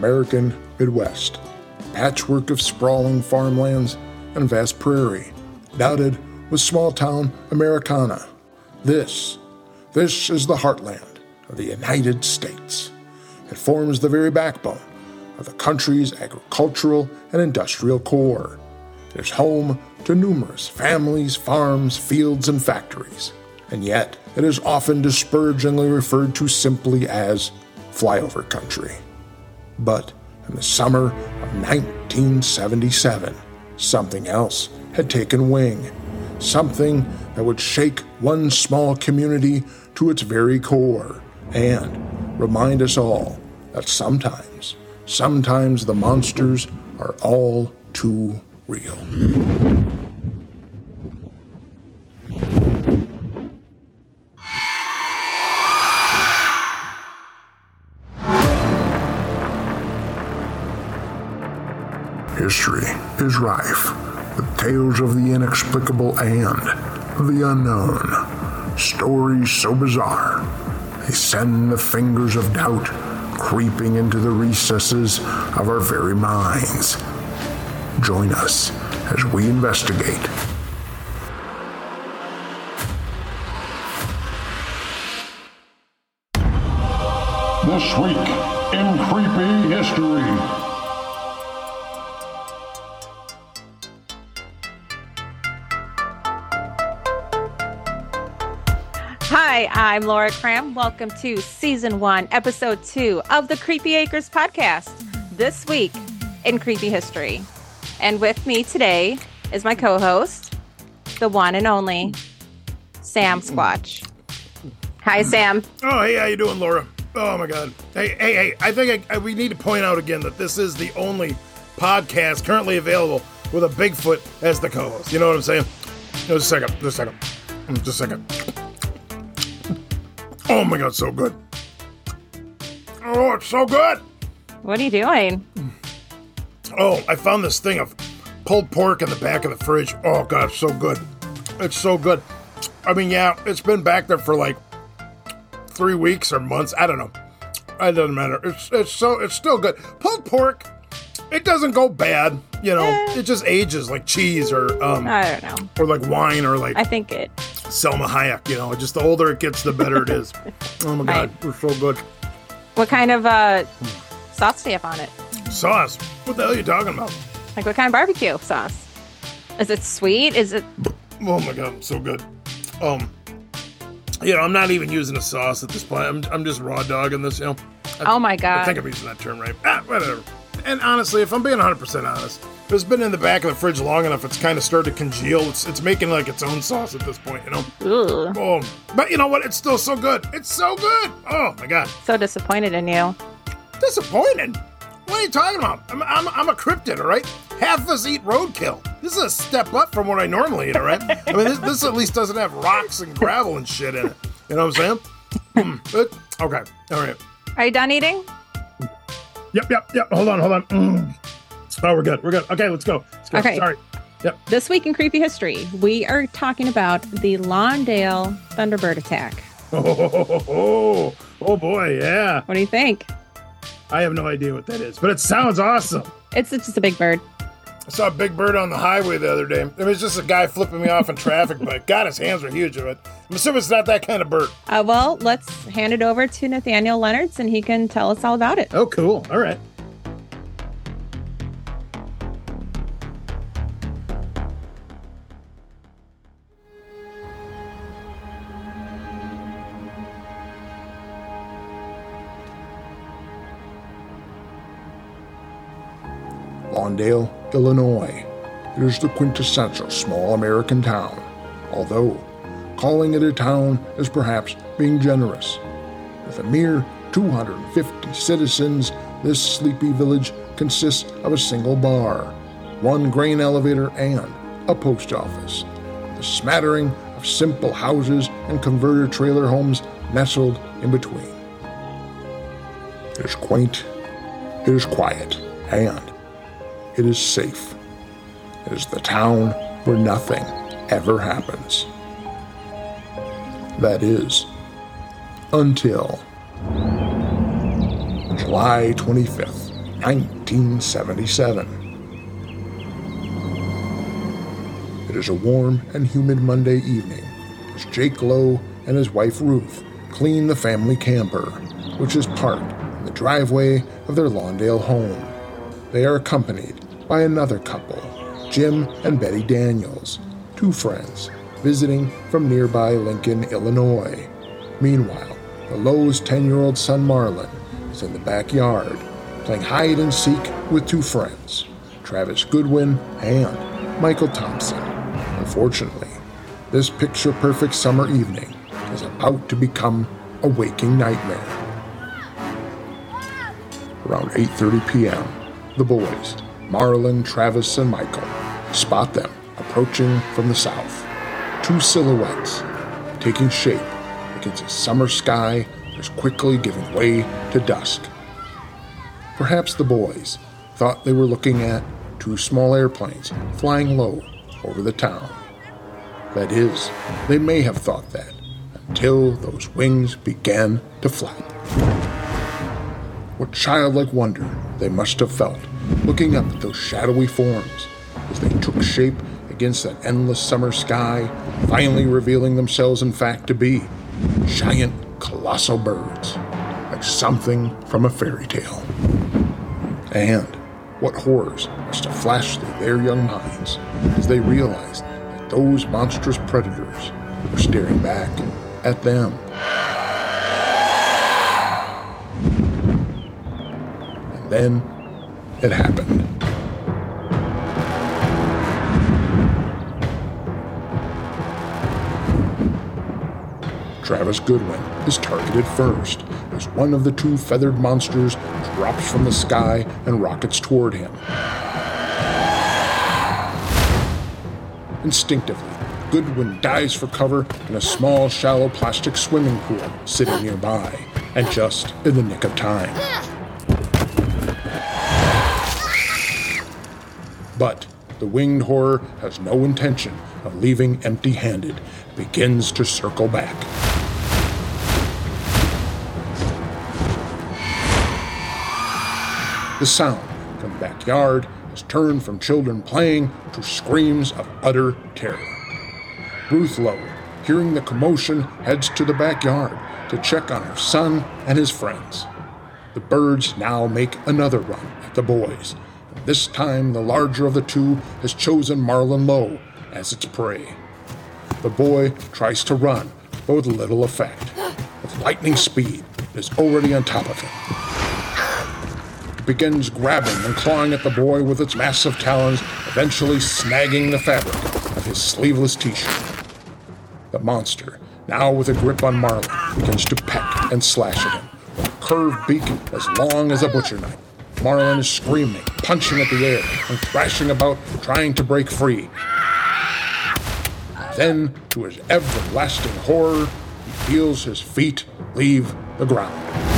American Midwest. Patchwork of sprawling farmlands and vast prairie, dotted with small-town Americana. This is the heartland of the United States. It forms the very backbone of the country's agricultural and industrial core. It is home to numerous families, farms, fields, and factories, and yet it is often disparagingly referred to simply as flyover country. But in the summer of 1977, something else had taken wing, something that would shake one small community to its very core and remind us all that sometimes the monsters are all too real. History is rife with tales of the inexplicable and the unknown. Stories so bizarre, they send the fingers of doubt creeping into the recesses of our very minds. Join us as we investigate. This week in Creepy History. Hi, I'm Laura Cram. Welcome to Season 1, Episode 2 of the Creepy Acres podcast. This week in Creepy History. And with me today is my co-host, the one and only Sam Squatch. Hi, Sam. Oh, hey, how you doing, Laura? Oh, my God. Hey, I think we need to point out again that this is the only podcast currently available with a Bigfoot as the co-host. You know what I'm saying? Just a second. Oh, my God, so good. Oh, it's so good. What are you doing? Oh, I found this thing of pulled pork in the back of the fridge. Oh, God, it's so good. It's so good. I mean, yeah, it's been back there for like 3 weeks or months. I don't know. It doesn't matter. It's still good. Pulled pork, it doesn't go bad. You know, it just ages like cheese or I don't know. Or like wine or like I think it. Selma Hayek. You know, just the older it gets, the better it is. Oh my God, it's so good. What kind of sauce do you have on it? Sauce? What the hell are you talking about? Like what kind of barbecue sauce? Is it sweet? Is it? Oh my God, so good. You know, I'm not even using a sauce at this point. I'm just raw dogging this, you know. Oh my God. I think I'm using that term right. Whatever. And honestly, if I'm being 100% honest, if it's been in the back of the fridge long enough, it's kind of started to congeal. It's making like its own sauce at this point, you know. Ugh. Oh, but you know what? It's still so good. It's so good. Oh my God. So disappointed in you. Disappointed? What are you talking about? I'm a cryptid, all right? Half of us eat roadkill. This is a step up from what I normally eat, all right? I mean, this at least doesn't have rocks and gravel and shit in it. You know what I'm saying? Okay, all right. Are you done eating? Yep. Hold on. Oh, we're good. Okay, let's go. Okay. Sorry. Yep. This week in Creepy History, we are talking about the Lawndale Thunderbird attack. Oh boy, yeah. What do you think? I have no idea what that is, but it sounds awesome. It's just a big bird. I saw a big bird on the highway the other day. It was just a guy flipping me off in traffic, but God, his hands were huge of it. I'm assuming it's not that kind of bird. Well, let's hand it over to Nathaniel Leonards, and he can tell us all about it. Oh, cool. All right. Lawndale, Illinois. It is the quintessential small American town, although calling it a town is perhaps being generous. With a mere 250 citizens, this sleepy village consists of a single bar, one grain elevator, and a post office. The smattering of simple houses and converter trailer homes nestled in between. It is quaint, it is quiet, and it is safe. It is the town where nothing ever happens. That is, until July 25th, 1977. It is a warm and humid Monday evening as Jake Lowe and his wife Ruth clean the family camper, which is parked in the driveway of their Lawndale home. They are accompanied by another couple, Jim and Betty Daniels, two friends visiting from nearby Lincoln, Illinois. Meanwhile, the Lowe's 10-year-old son Marlon is in the backyard playing hide and seek with two friends, Travis Goodwin and Michael Thompson. Unfortunately, this picture-perfect summer evening is about to become a waking nightmare. Around 8:30 p.m., the boys, Marlon, Travis, and Michael, spot them approaching from the south. Two silhouettes taking shape against a summer sky that is quickly giving way to dusk. Perhaps the boys thought they were looking at two small airplanes flying low over the town. That is, they may have thought that until those wings began to flap. What childlike wonder they must have felt looking up at those shadowy forms as they took shape against that endless summer sky, finally revealing themselves in fact to be giant, colossal birds, like something from a fairy tale. And what horrors must have flashed through their young minds as they realized that those monstrous predators were staring back at them. And then it happened. Travis Goodwin is targeted first as one of the two feathered monsters drops from the sky and rockets toward him. Instinctively, Goodwin dives for cover in a small, shallow plastic swimming pool sitting nearby, and just in the nick of time. But the winged horror has no intention of leaving empty-handed, begins to circle back. The sound from the backyard has turned from children playing to screams of utter terror. Ruth Lowe, hearing the commotion, heads to the backyard to check on her son and his friends. The birds now make another run at the boys. And this time, the larger of the two has chosen Marlon Lowe as its prey. The boy tries to run, but with little effect. With lightning speed, it is already on top of him. It begins grabbing and clawing at the boy with its massive talons, eventually snagging the fabric of his sleeveless t-shirt. The monster, now with a grip on Marlon, begins to peck and slash at him, with a curved beak as long as a butcher knife. Marlon is screaming, punching at the air, and thrashing about, trying to break free. Then, to his everlasting horror, he feels his feet leave the ground.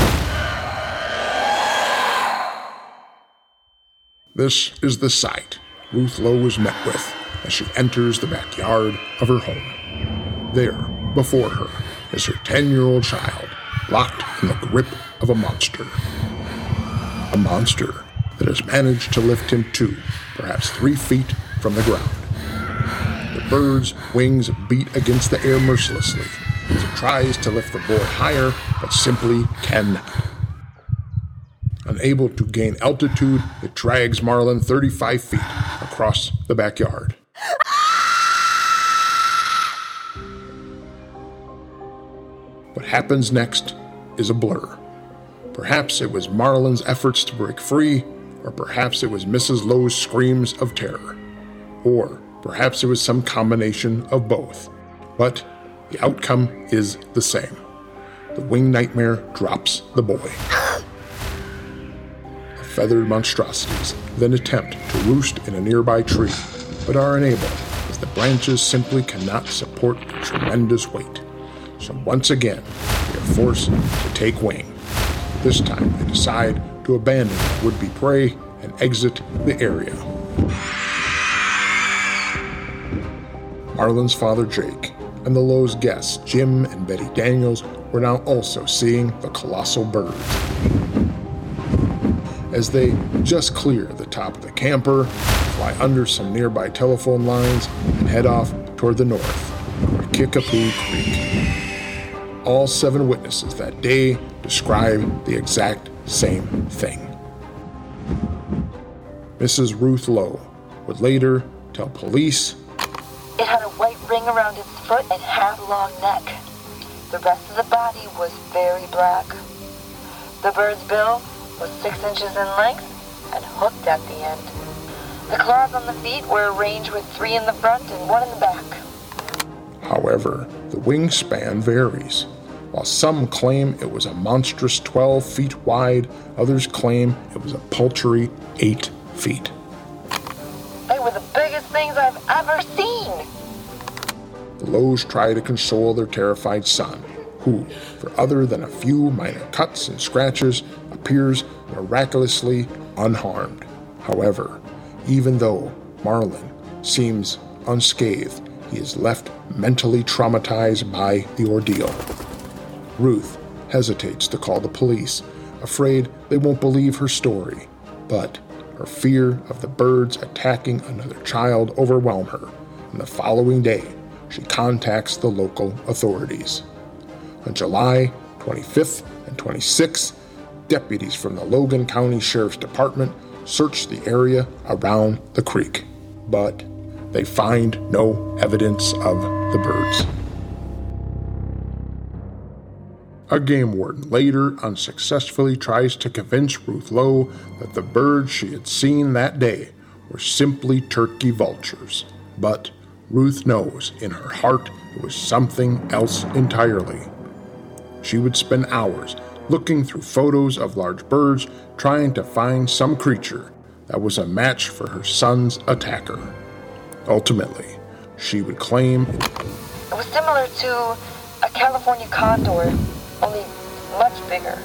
This is the sight Ruth Lowe is met with as she enters the backyard of her home. There, before her, is her 10-year-old child, locked in the grip of a monster. A monster that has managed to lift him 2, perhaps 3 feet from the ground. The bird's wings beat against the air mercilessly as it tries to lift the boy higher, but simply cannot. Unable to gain altitude, it drags Marlon 35 feet across the backyard. What happens next is a blur. Perhaps it was Marlon's efforts to break free, or perhaps it was Mrs. Lowe's screams of terror, or perhaps it was some combination of both. But the outcome is the same. The winged nightmare drops the boy. The feathered monstrosities then attempt to roost in a nearby tree, but are unable as the branches simply cannot support the tremendous weight. So once again, they are forced to take wing. This time they decide to abandon would-be prey and exit the area. Marlon's father Jake and the Lowe's guests Jim and Betty Daniels were now also seeing the colossal birds. as they just clear the top of the camper, fly under some nearby telephone lines, and head off toward the north, toward Kickapoo Creek. All 7 witnesses that day describe the exact same thing. Mrs. Ruth Lowe would later tell police, "It had a white ring around its foot and had a long neck. The rest of the body was very black. The bird's bill was 6 inches in length and hooked at the end. The claws on the feet were arranged with 3 in the front and 1 in the back." However, the wingspan varies. While some claim it was a monstrous 12 feet wide, others claim it was a paltry 8 feet. "They were the biggest things I've ever seen." The Lowes try to console their terrified son, who, for other than a few minor cuts and scratches, appears miraculously unharmed. However, even though Marlin seems unscathed, he is left mentally traumatized by the ordeal. Ruth hesitates to call the police, afraid they won't believe her story, but her fear of the birds attacking another child overwhelm her, and the following day she contacts the local authorities. On July 25th and 26th, deputies from the Logan County Sheriff's Department search the area around the creek, but they find no evidence of the birds. A game warden later unsuccessfully tries to convince Ruth Lowe that the birds she had seen that day were simply turkey vultures, but Ruth knows in her heart it was something else entirely. She would spend hours looking through photos of large birds trying to find some creature that was a match for her son's attacker. Ultimately, she would claim It was similar to a California condor, only much bigger.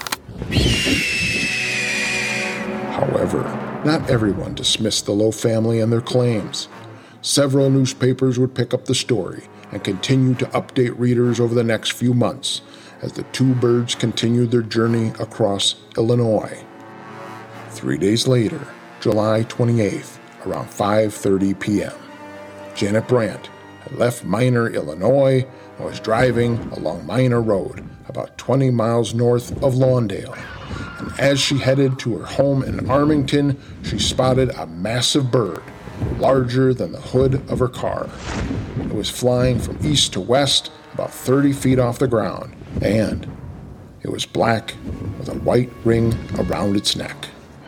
However, not everyone dismissed the Lowe family and their claims. Several newspapers would pick up the story and continue to update readers over the next few months as the 2 birds continued their journey across Illinois. 3 days later, July 28th, around 5:30 p.m., Janet Brandt had left Minor, Illinois, and was driving along Minor Road, about 20 miles north of Lawndale. And as she headed to her home in Armington, she spotted a massive bird, larger than the hood of her car. It was flying from east to west, about 30 feet off the ground, and it was black with a white ring around its neck.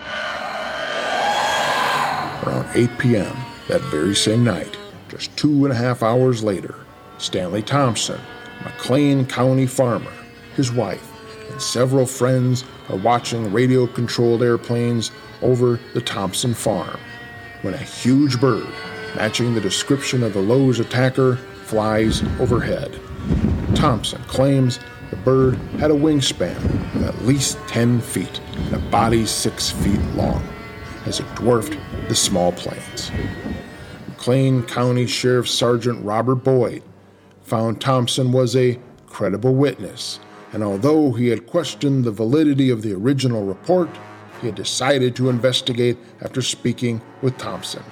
Around 8 p.m. that very same night, just 2.5 hours later, Stanley Thompson, a McLean County farmer, his wife, and several friends are watching radio-controlled airplanes over the Thompson farm when a huge bird, matching the description of the Lowe's attacker, flies overhead. Thompson claims the bird had a wingspan of at least 10 feet and a body 6 feet long, as it dwarfed the small planes. McLean County Sheriff Sergeant Robert Boyd found Thompson was a credible witness, and although he had questioned the validity of the original report, he had decided to investigate after speaking with Thompson.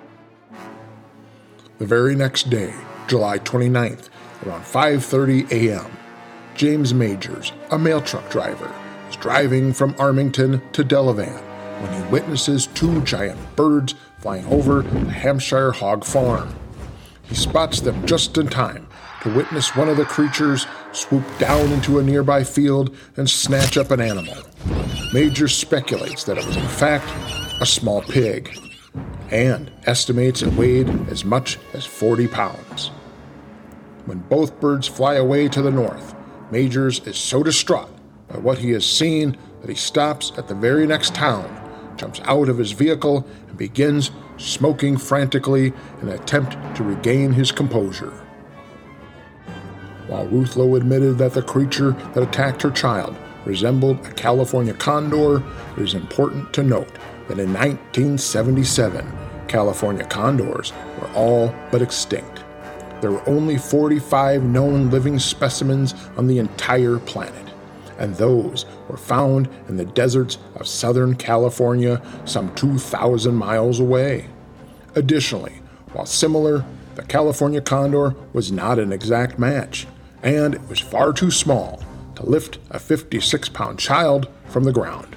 The very next day, July 29th, around 5:30 a.m., James Majors, a mail truck driver, is driving from Armington to Delavan when he witnesses 2 giant birds flying over the Hampshire hog farm. He spots them just in time to witness one of the creatures swoop down into a nearby field and snatch up an animal. Majors speculates that it was in fact a small pig, and estimates it weighed as much as 40 pounds. When both birds fly away to the north, Majors is so distraught by what he has seen that he stops at the very next town, jumps out of his vehicle, and begins smoking frantically in an attempt to regain his composure. While Ruth Lowe admitted that the creature that attacked her child resembled a California condor, it is important to note that in 1977, California condors were all but extinct. There were only 45 known living specimens on the entire planet, and those were found in the deserts of Southern California some 2,000 miles away. Additionally, while similar, the California condor was not an exact match, and it was far too small to lift a 56-pound child from the ground.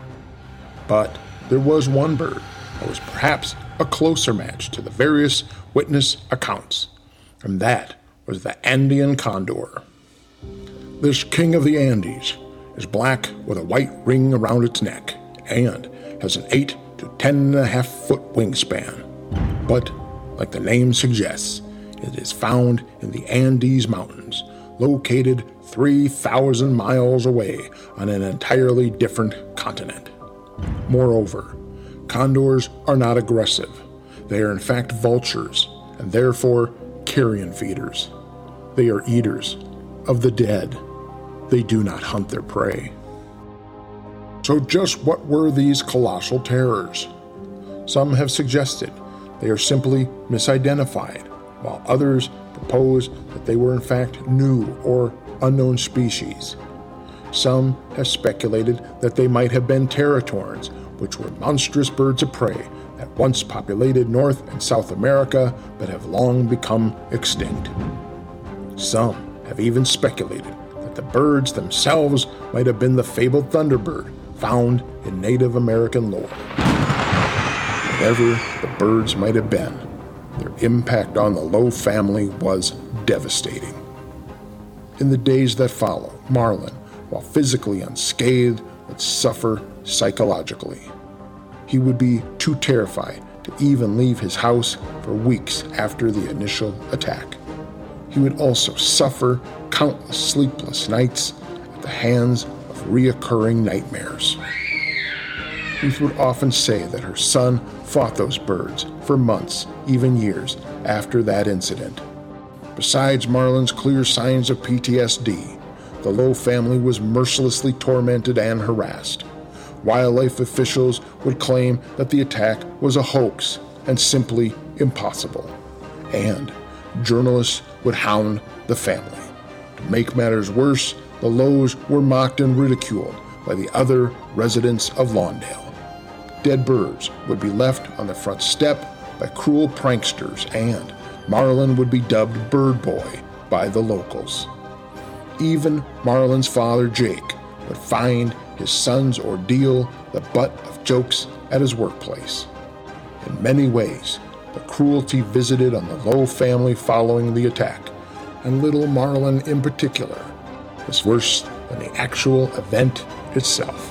But there was one bird that was perhaps a closer match to the various witness accounts, and that was the Andean condor. This king of the Andes is black with a white ring around its neck and has an 8 to 10.5 foot wingspan. But, like the name suggests, it is found in the Andes Mountains, located 3,000 miles away on an entirely different continent. Moreover, condors are not aggressive. They are in fact vultures, and therefore carrion feeders. They are eaters of the dead. They do not hunt their prey. So just what were these colossal terrors? Some have suggested they are simply misidentified, while others propose that they were in fact new or unknown species. Some have speculated that they might have been teratorns, which were monstrous birds of prey that once populated North and South America but have long become extinct. Some have even speculated that the birds themselves might have been the fabled thunderbird found in Native American lore. Whatever the birds might have been, their impact on the Lowe family was devastating. In the days that follow, Marlin, while physically unscathed, would suffer psychologically. He would be too terrified to even leave his house for weeks after the initial attack. He would also suffer countless sleepless nights at the hands of reoccurring nightmares. Ruth would often say that her son fought those birds for months, even years, after that incident. Besides Marlin's clear signs of PTSD, the Lowe family was mercilessly tormented and harassed. Wildlife officials would claim that the attack was a hoax and simply impossible. And journalists would hound the family. To make matters worse, the Lowes were mocked and ridiculed by the other residents of Lawndale. Dead birds would be left on the front step by cruel pranksters, and Marlin would be dubbed Bird Boy by the locals. Even Marlin's father, Jake, would find his son's ordeal the butt of jokes at his workplace. In many ways, the cruelty visited on the Lowe family following the attack, and little Marlin in particular, was worse than the actual event itself.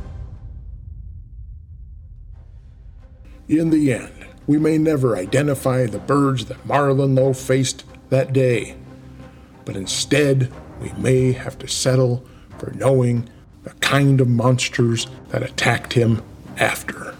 In the end, we may never identify the birds that Marlin Lowe faced that day, but instead we may have to settle for knowing the kind of monsters that attacked him after.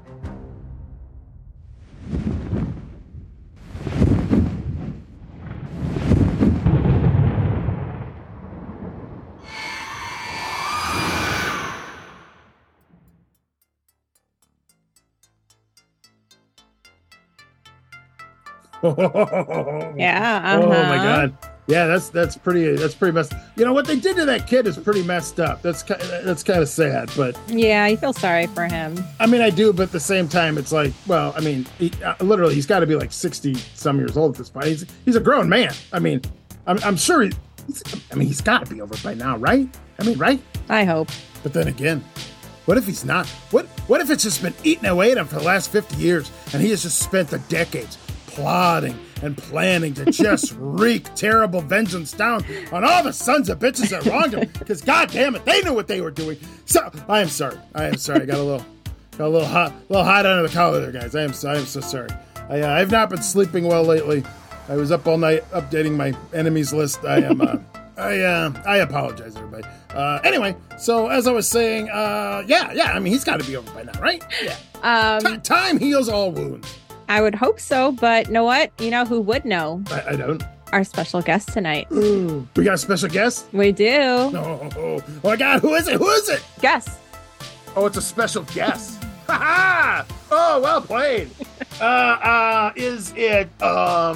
Yeah. Oh my God. Yeah, that's pretty messed. You know what they did to that kid is pretty messed up. That's kind of sad, but Yeah, you feel sorry for him. I mean, I do, but at the same time, it's like, well, I mean, literally, he's got to be like 60 some years old at this point. He's a grown man. I mean, I'm sure he's got to be over by now, right? I mean, right? I hope. But then again, what if he's not? What if it's just been eating away at him for the last 50 years, and he has just spent the decades plotting and planning to just wreak terrible vengeance down on all the sons of bitches that wronged him, because God damn it, they knew what they were doing. So I am sorry. I got a little hot under the collar there, guys. I am so sorry. I've not been sleeping well lately. I was up all night updating my enemies list. I apologize, everybody. Anyway, so as I was saying, yeah. I mean, he's got to be over by now, right? Yeah. Time heals all wounds. I would hope so, but know what? You know who would know? I don't. Our special guest tonight. We got a special guest? We do. Oh my God, who is it? Guess. Oh, it's a special guest. Ha ha! Oh, well played. Is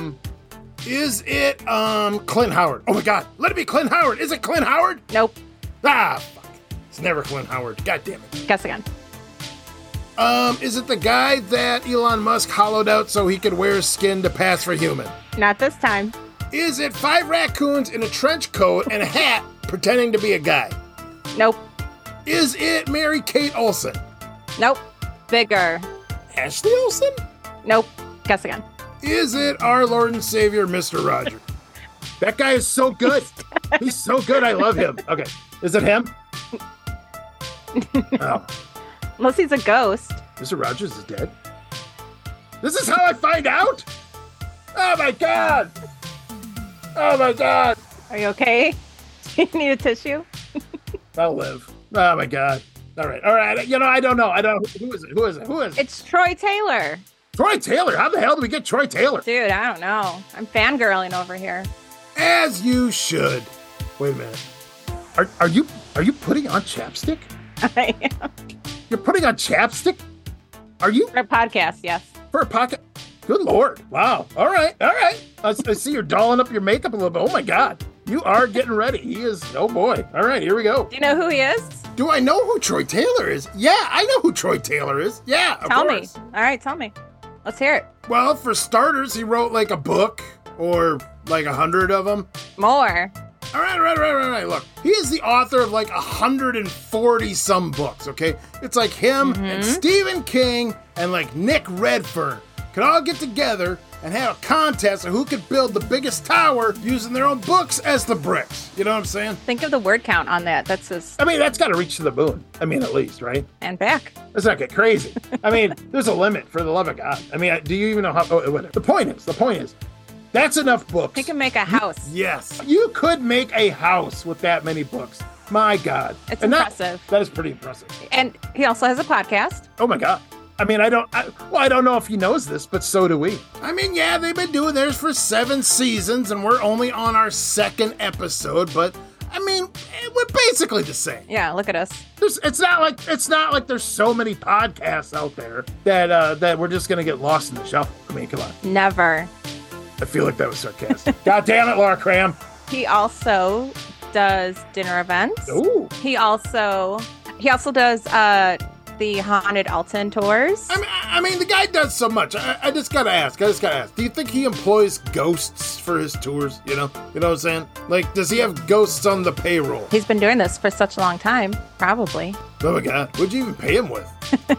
it Clint Howard? Oh my God, let it be Clint Howard. Is it Clint Howard? Nope. Ah, fuck. It's never Clint Howard. God damn it. Guess again. Is it the guy that Elon Musk hollowed out so he could wear his skin to pass for human? Not this time. Is it 5 raccoons in a trench coat and a hat pretending to be a guy? Nope. Is it Mary Kate Olsen? Nope. Bigger. Ashley Olsen? Nope. Guess again. Is it our Lord and Savior, Mr. Rogers? That guy is so good. He's so good. I love him. Okay. Is it him? Oh. Unless he's a ghost. Mr. Rogers is dead. This is how I find out? Oh my God. Oh my God. Are you okay? Do you need a tissue? I'll live. Oh my God. All right. All right. You know, I don't know. Who is it? It's Troy Taylor. Troy Taylor. How the hell do we get Troy Taylor? Dude, I don't know. I'm fangirling over here. As you should. Wait a minute. Are you putting on chapstick? I am. You're putting on chapstick? Are you? For a podcast, yes. For a pocket? Good Lord. Wow. All right. I see you're dolling up your makeup a little bit. Oh my God. You are getting ready. He is, oh boy. All right, here we go. Do you know who he is? Do I know who Troy Taylor is? Yeah, I know who Troy Taylor is. Yeah, of course. Tell me. All right, tell me. Let's hear it. Well, for starters, he wrote like a book or like 100 of them. More. All right. Look, he is the author of like 140 some books, okay? It's like him and Stephen King and like Nick Redfern could all get together and have a contest of who could build the biggest tower using their own books as the bricks. You know what I'm saying? Think of the word count on that. That's just... I mean, that's got to reach to the moon. I mean, at least, right? And back. Let's not get crazy. I mean, there's a limit, for the love of God. I mean, do you even know how... Oh, whatever. The point is, that's enough books. He can make a house. Yes. You could make a house with that many books. My God. It's impressive. That is pretty impressive. And he also has a podcast. Oh, my God. I mean, I don't know if he knows this, but so do we. I mean, yeah, they've been doing theirs for 7 seasons, and we're only on our 2nd episode, but I mean, we're basically the same. Yeah, look at us. It's not like there's so many podcasts out there that we're just gonna get lost in the shuffle. I mean, come on. Never. I feel like that was sarcastic. God damn it, Laura Cram. He also does dinner events. Ooh. He also does the Haunted Alton tours. I mean, the guy does so much. I just gotta ask. Do you think he employs ghosts for his tours? You know what I'm saying? Like, does he have ghosts on the payroll? He's been doing this for such a long time, probably. Oh my God, what'd you even pay him with?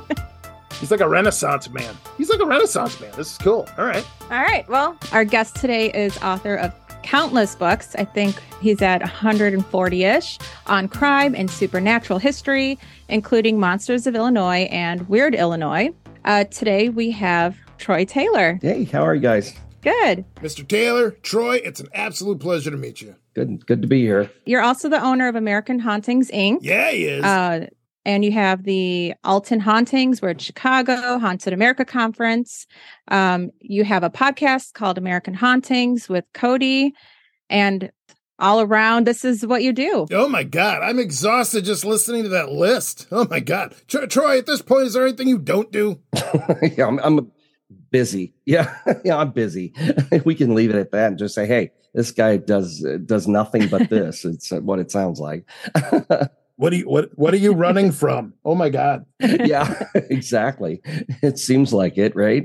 He's like a Renaissance man. This is cool. All right. Well, our guest today is author of countless books. I think he's at 140-ish on crime and supernatural history, including Monsters of Illinois and Weird Illinois. Today we have Troy Taylor. Hey, how are you guys? Good. Mr. Taylor, Troy, it's an absolute pleasure to meet you. Good to be here. You're also the owner of American Hauntings, Inc. Yeah, he is. And you have the Alton Hauntings. We're at Chicago, Haunted America Conference. You have a podcast called American Hauntings with Cody. And all around, this is what you do. Oh, my God. I'm exhausted just listening to that list. Oh, my God. Troy, at this point, is there anything you don't do? Yeah, I'm busy. Yeah, I'm busy. We can leave it at that and just say, hey, this guy does nothing but this. It's what it sounds like. What are you running from? Oh my God. Yeah, exactly. It seems like it, right?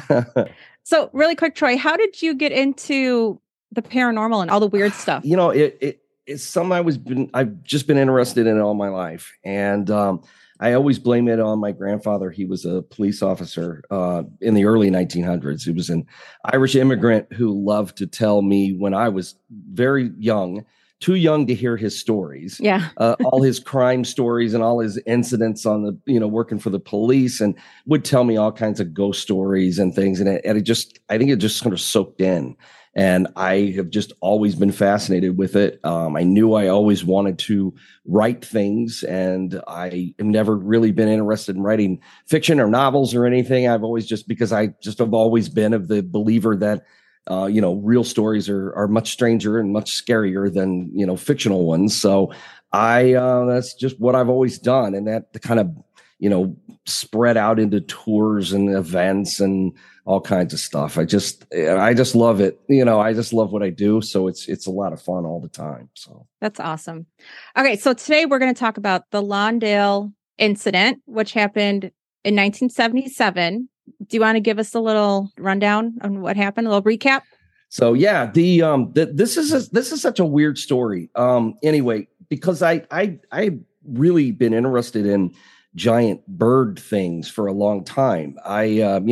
So really quick, Troy, how did you get into the paranormal and all the weird stuff? You know, it's something I've just been interested in all my life. And I always blame it on my grandfather. He was a police officer in the early 1900s. He was an Irish immigrant who loved to tell me when I was very young, too young to hear his stories. Yeah. All his crime stories and all his incidents on the, working for the police, and would tell me all kinds of ghost stories and things. And I think it just sort of soaked in. And I have just always been fascinated with it. I knew I always wanted to write things, and I have never really been interested in writing fiction or novels or anything. Because I just have always been of the believer that real stories are much stranger and much scarier than, fictional ones. So that's just what I've always done. And that kind of, spread out into tours and events and all kinds of stuff. I just love it. I just love what I do. So it's a lot of fun all the time. So that's awesome. Okay. So today we're going to talk about the Lawndale incident, which happened in 1977. Do you want to give us a little rundown on what happened? A little recap? So yeah, this is such a weird story. Anyway, because I really been interested in giant bird things for a long time. I've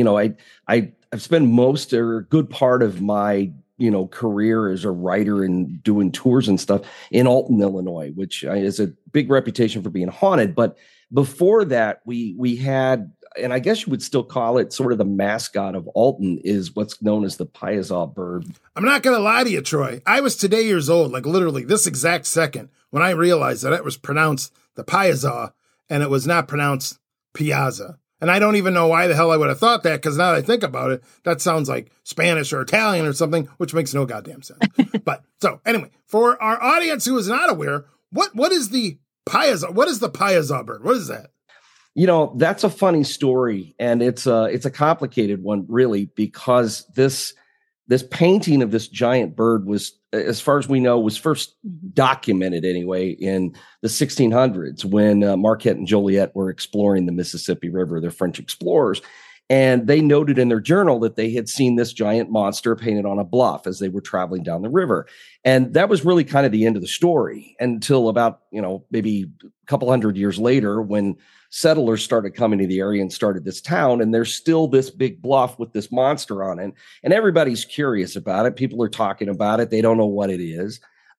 spent most or a good part of my career as a writer and doing tours and stuff in Alton, Illinois, which is a big reputation for being haunted. But before that, we had, and I guess you would still call it sort of the mascot of Alton, is what's known as the Piazza bird. I'm not going to lie to you, Troy. I was today years old, like literally this exact second, when I realized that it was pronounced the Piazza and it was not pronounced Piazza. And I don't even know why the hell I would have thought that, because now that I think about it, that sounds like Spanish or Italian or something, which makes no goddamn sense. But so anyway, for our audience who is not aware, what is the Piazza? What is the Piazza bird? What is that? That's a funny story, and it's a complicated one, really, because this painting of this giant bird was, as far as we know, was first documented anyway in the 1600s when Marquette and Joliet were exploring the Mississippi River. They're French explorers, and they noted in their journal that they had seen this giant monster painted on a bluff as they were traveling down the river. And that was really kind of the end of the story until about, maybe a couple hundred years later, when settlers started coming to the area and started this town. And there's still this big bluff with this monster on it. And everybody's curious about it. People are talking about it. They don't know what it is.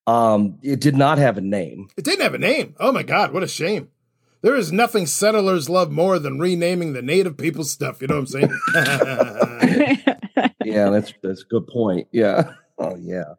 It did not have a name. It didn't have a name. Oh, my God. What a shame. There is nothing settlers love more than renaming the native people's stuff. You know what I'm saying? Yeah, that's a good point. Yeah. Oh, yeah.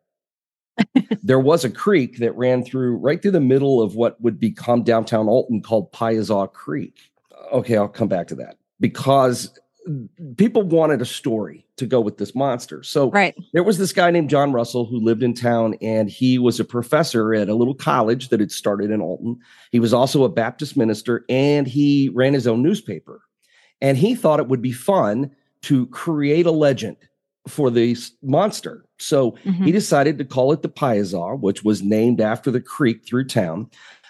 There was a creek that ran right through the middle of what would become downtown Alton called Piazza Creek. Okay, I'll come back to that because people wanted a story to go with this monster. So There was this guy named John Russell who lived in town, and he was a professor at a little college that had started in Alton. He was also a Baptist minister, and he ran his own newspaper. And he thought it would be fun to create a legend for this monster. So he decided to call it the Piazza, which was named after the creek through town.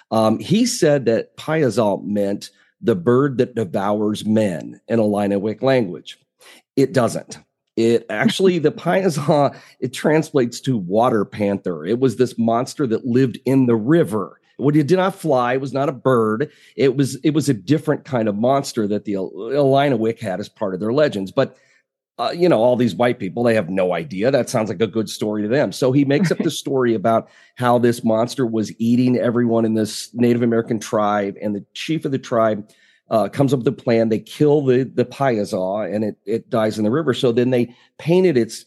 He said that Piazza meant the bird that devours men in Illinois language. It doesn't. It actually, the Piazza, it translates to water panther. It was this monster that lived in the river. It did not fly. It was not a bird. It was a different kind of monster that the Illinois had as part of their legends. But all these white people, they have no idea. That sounds like a good story to them. So he makes up the story about how this monster was eating everyone in this Native American tribe, and the chief of the tribe comes up with a plan. They kill the Piazza, and it dies in the river. So then they painted its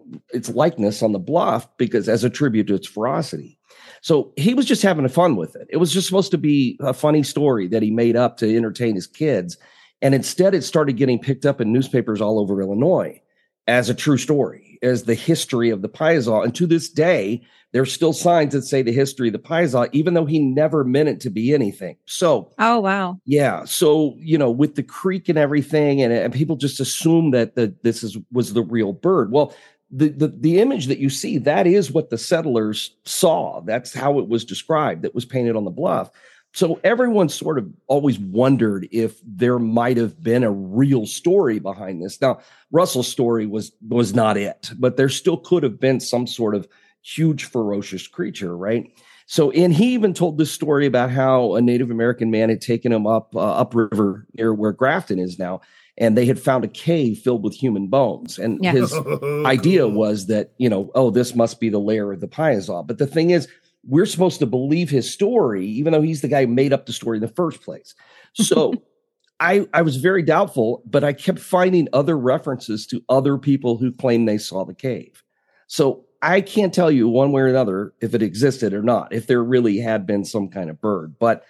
likeness on the bluff because as a tribute to its ferocity. So he was just having fun with it. It was just supposed to be a funny story that he made up to entertain his kids. And instead, it started getting picked up in newspapers all over Illinois as a true story, as the history of the Piazza. And to this day, there's still signs that say the history of the Piazza, even though he never meant it to be anything. So, oh, wow. Yeah. So, with the creek and everything, and people just assume that this was the real bird. Well, the image that you see, that is what the settlers saw. That's how it was described. That was painted on the bluff. So everyone sort of always wondered if there might have been a real story behind this. Now, Russell's story was not it, but there still could have been some sort of huge, ferocious creature, right? So, and he even told this story about how a Native American man had taken him upriver near where Grafton is now, and they had found a cave filled with human bones. And his idea was that, this must be the lair of the Piazza. But the thing is, we're supposed to believe his story, even though he's the guy who made up the story in the first place. So I was very doubtful, but I kept finding other references to other people who claimed they saw the cave. So I can't tell you one way or another if it existed or not, if there really had been some kind of bird. But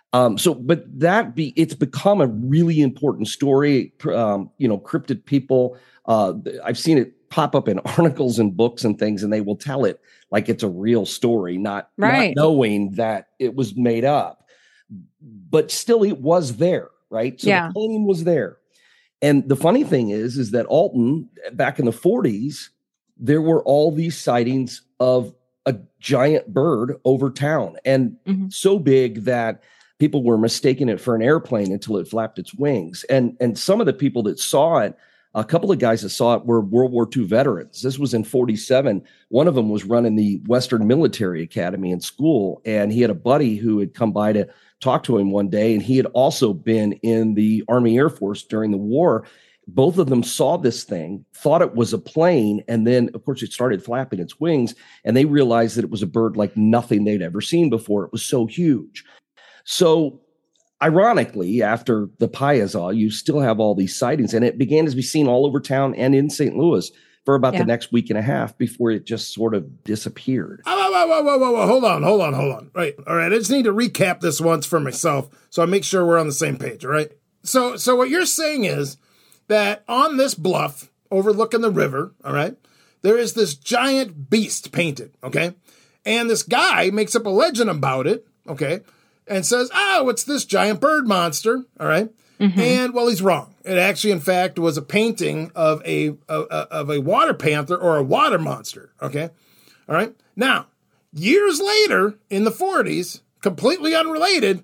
it's become a really important story. Cryptid people, I've seen it pop up in articles and books and things, and they will tell it like it's a real story, not knowing that it was made up. But still, it was there. right? So Yeah. the painting was there. And the funny thing is that Alton, back in the 40s, there were all these sightings of a giant bird over town, and so big that people were mistaking it for an airplane until it flapped its wings. And some of the people that saw it, a couple of guys that saw it were World War II veterans. This was in 47. One of them was running the Western Military Academy in school, and he had a buddy who had come by to talk to him one day, and he had also been in the Army Air Force during the war. Both of them saw this thing, thought it was a plane, and then, of course, it started flapping its wings, and they realized that it was a bird like nothing they'd ever seen before. It was so huge. So, ironically, after the Piazza, you still have all these sightings, and it began to be seen all over town and in St. Louis for about the next week and a half before it just sort of disappeared. Whoa. Hold on. Right. All right. I just need to recap this once for myself so I make sure we're on the same page. All right. So what you're saying is that on this bluff overlooking the river, all right, there is this giant beast painted, okay? And this guy makes up a legend about it, okay, and says, oh, it's this giant bird monster, all right? And, well, he's wrong. It actually, in fact, was a painting of a water panther or a water monster, okay? All right? Now, years later, in the 40s, completely unrelated,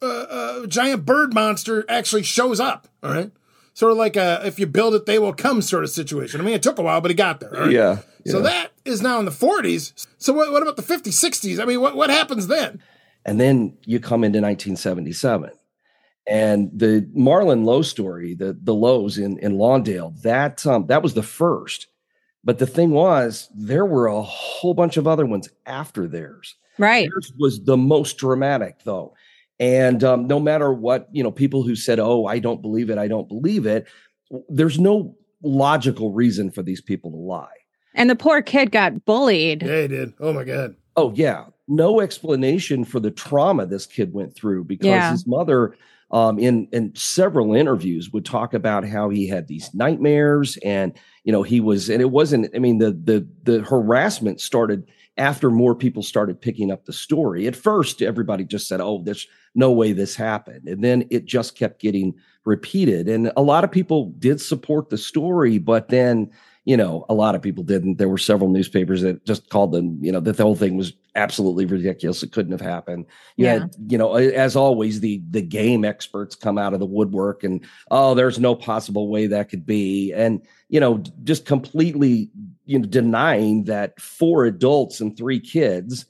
a giant bird monster actually shows up, all right? Sort of like a if you build it, they will come sort of situation. I mean, it took a while, but he got there. Right? Yeah. So that is now in the 40s. So what about the 50s, 60s? I mean, what happens then? And then you come into 1977. And the Marlon Lowe story, the Lowes in Lawndale, that was the first. But the thing was, there were a whole bunch of other ones after theirs. Right. Theirs was the most dramatic, though. And no matter what, people who said, oh, I don't believe it, there's no logical reason for these people to lie. And the poor kid got bullied. Yeah, he did. Oh, my God. Oh, yeah. No explanation for the trauma this kid went through because his mother, in several interviews, would talk about how he had these nightmares and, he was, and it wasn't, I mean, the harassment started after more people started picking up the story. At first, everybody just said, oh, there's no way this happened. And then it just kept getting repeated. And a lot of people did support the story, but then, a lot of people didn't. There were several newspapers that just called them, that the whole thing was absolutely ridiculous. It couldn't have happened. You had, as always, the game experts come out of the woodwork and, oh, there's no possible way that could be. And, just completely, denying that 4 adults and 3 kids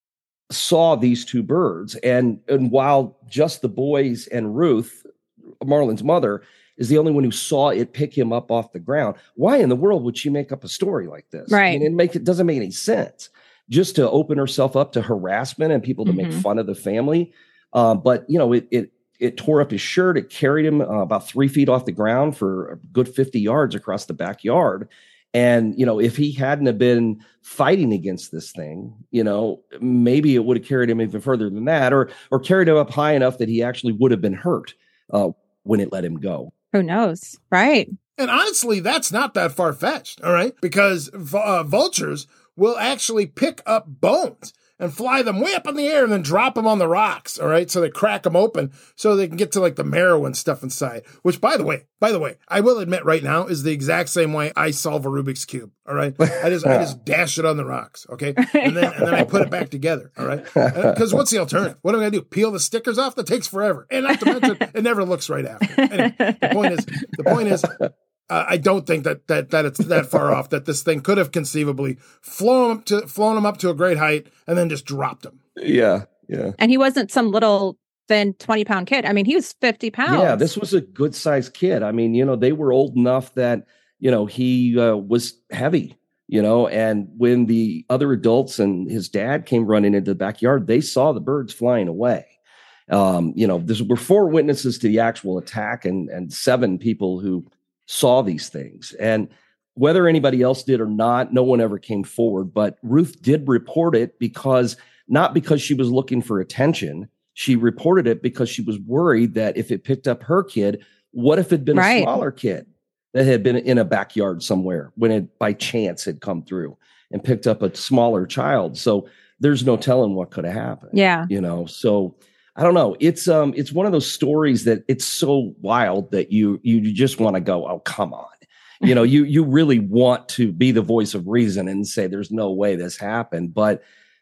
saw these 2 birds. And while just the boys and Ruth, Marlon's mother, is the only one who saw it pick him up off the ground, why in the world would she make up a story like this? Right. I mean, it doesn't make any sense. Just to open herself up to harassment and people to make fun of the family. But, it tore up his shirt. It carried him about 3 feet off the ground for a good 50 yards across the backyard. And, if he hadn't have been fighting against this thing, maybe it would have carried him even further than that, or carried him up high enough that he actually would have been hurt when it let him go. Who knows? Right. And honestly, that's not that far-fetched, all right? Because vultures will actually pick up bones and fly them way up in the air and then drop them on the rocks, all right? So they crack them open so they can get to like the marrow and stuff inside, which by the way, I will admit right now is the exact same way I solve a Rubik's Cube, all right? I just dash it on the rocks, okay? And then I put it back together, all right? Because what's the alternative? What am I going to do? Peel the stickers off? That takes forever. And not to mention, it never looks right after. Anyway, the point is, I don't think that it's that far off that this thing could have conceivably flown him up to a great height and then just dropped him. Yeah. And he wasn't some little thin 20-pound kid. I mean, he was 50 pounds. Yeah, this was a good sized kid. I mean, they were old enough that, he was heavy, and when the other adults and his dad came running into the backyard, they saw the birds flying away. There were 4 witnesses to the actual attack and 7 people who saw these things. And whether anybody else did or not, no one ever came forward. But Ruth did report it not because she was looking for attention. She reported it because she was worried that if it picked up her kid, what if it'd been a smaller kid that had been in a backyard somewhere when it by chance had come through and picked up a smaller child? So there's no telling what could have happened. Yeah. So I don't know. It's one of those stories that it's so wild that you just want to go, oh, come on. You really want to be the voice of reason and say there's no way this happened. But,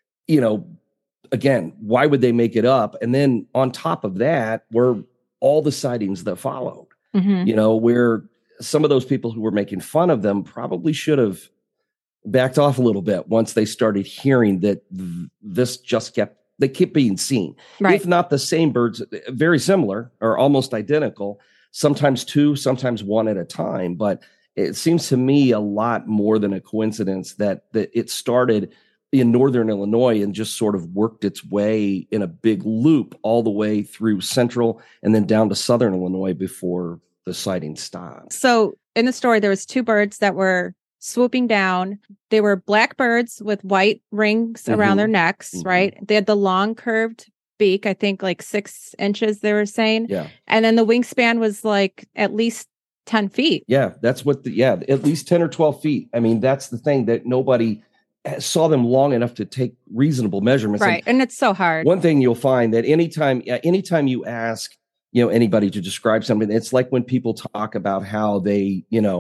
again, why would they make it up? And then on top of that were all the sightings that followed, where some of those people who were making fun of them probably should have backed off a little bit once they started hearing that this just kept being seen. Right. If not the same birds, very similar or almost identical, sometimes two, sometimes one at a time. But it seems to me a lot more than a coincidence that it started in northern Illinois and just sort of worked its way in a big loop all the way through central and then down to southern Illinois before the sighting stopped. So in the story, there was two birds that were swooping down. They were black birds with white rings around their necks, right? They had the long curved beak, I think like 6 inches, they were saying. Yeah. And then the wingspan was like at least 10 feet. Yeah, that's what at least 10 or 12 feet. I mean, that's the thing that nobody saw them long enough to take reasonable measurements. Right. And it's so hard. One thing you'll find that anytime you ask, anybody to describe something, it's like when people talk about how they,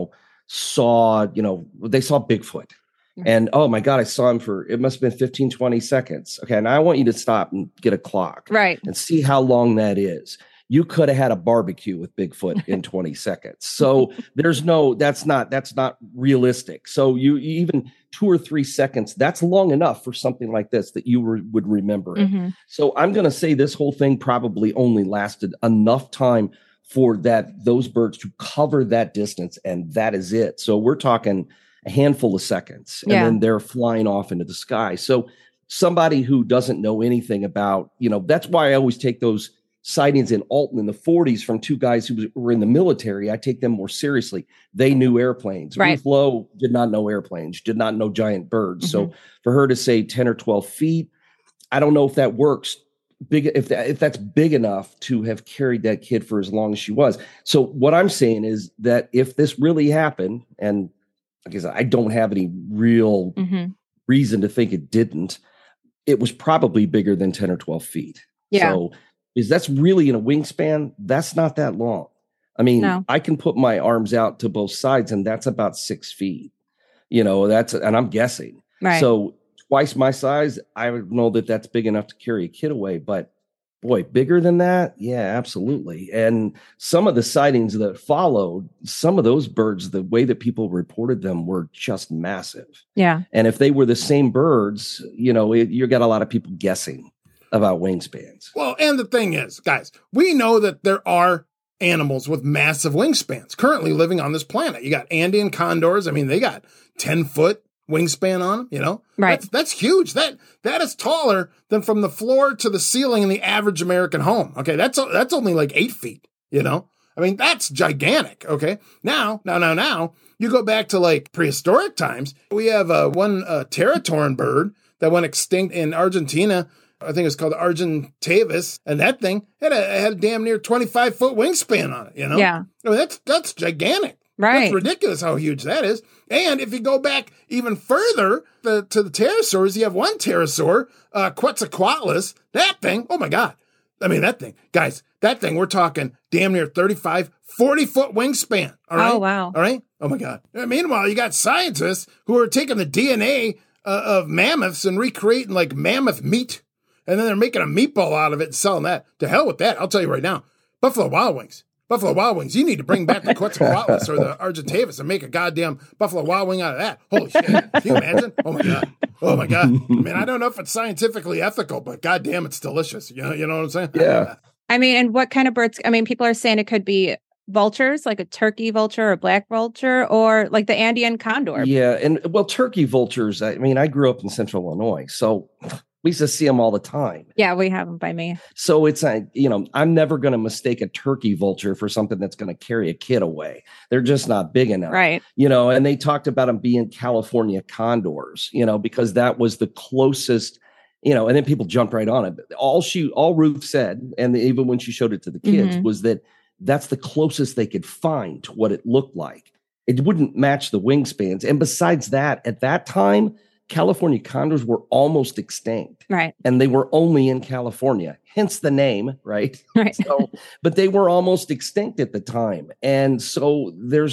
saw Bigfoot. And, oh my God, I saw him it must have been 15, 20 seconds. Okay. And I want you to stop and get a clock. Right. And see how long that is. You could have had a barbecue with Bigfoot in 20 seconds. So that's not realistic. So you even 2 or 3 seconds, that's long enough for something like this that you would remember it. So I'm going to say this whole thing probably only lasted enough time for those birds to cover that distance. And that is it. So we're talking a handful of seconds and then they're flying off into the sky. So somebody who doesn't know anything about, that's why I always take those sightings in Alton in the 40s from 2 guys who were in the military. I take them more seriously. They knew airplanes. Right. Ruth Lowe did not know airplanes, did not know giant birds. So for her to say 10 or 12 feet, I don't know if that works. If that's big enough to have carried that kid for as long as she was. So what I'm saying is that if this really happened, and like I said, I don't have any real reason to think it didn't, it was probably bigger than 10 or 12 feet. Yeah. So that's really in a wingspan. That's not that long. I mean, I can put my arms out to both sides and that's about 6 feet, and I'm guessing. Right. So twice my size, I would know that that's big enough to carry a kid away, but boy, bigger than that. Yeah, absolutely. And some of the sightings that followed, some of those birds, the way that people reported them were just massive. Yeah. And if they were the same birds, you got a lot of people guessing about wingspans. Well, and the thing is, guys, we know that there are animals with massive wingspans currently living on this planet. You got Andean condors. I mean, they got 10-foot wingspan on them, Right. That's huge. That is taller than from the floor to the ceiling in the average American home. Okay. That's only like 8 feet, I mean, that's gigantic. Okay. Now you go back to like prehistoric times. We have one Territorn bird that went extinct in Argentina. I think it's called Argentavis, and that thing had a damn near 25-foot wingspan on it, Yeah. I mean, that's gigantic. Right. That's ridiculous how huge that is. And if you go back even further to the pterosaurs, you have one pterosaur, Quetzalcoatlus. That thing, oh my God. I mean, that thing, guys, we're talking damn near 35, 40-foot wingspan. All right. Oh, wow. All right. Oh my God. Meanwhile, you got scientists who are taking the DNA of mammoths and recreating like mammoth meat. And then they're making a meatball out of it and selling that. To hell with that. I'll tell you right now. Buffalo Wild Wings, you need to bring back the Quetzalcoatlus or the Argentavis and make a goddamn Buffalo Wild Wing out of that. Holy shit. Can you imagine? Oh my God. I mean, I don't know if it's scientifically ethical, but goddamn, it's delicious. You know what I'm saying? Yeah. I mean, and what kind of birds? I mean, people are saying it could be vultures, like a turkey vulture or a black vulture, or like the Andean condor. Yeah. And turkey vultures, I mean, I grew up in central Illinois, so we used to see them all the time. Yeah, we have them by me. So it's, I'm never going to mistake a turkey vulture for something that's going to carry a kid away. They're just not big enough. Right. And they talked about them being California condors, because that was the closest, and then people jumped right on it. All Ruth said, and even when she showed it to the kids, was that that's the closest they could find to what it looked like. It wouldn't match the wingspans. And besides that, at that time, California condors were almost extinct. Right. And they were only in California, hence the name, right? Right. So, but they were almost extinct at the time. And so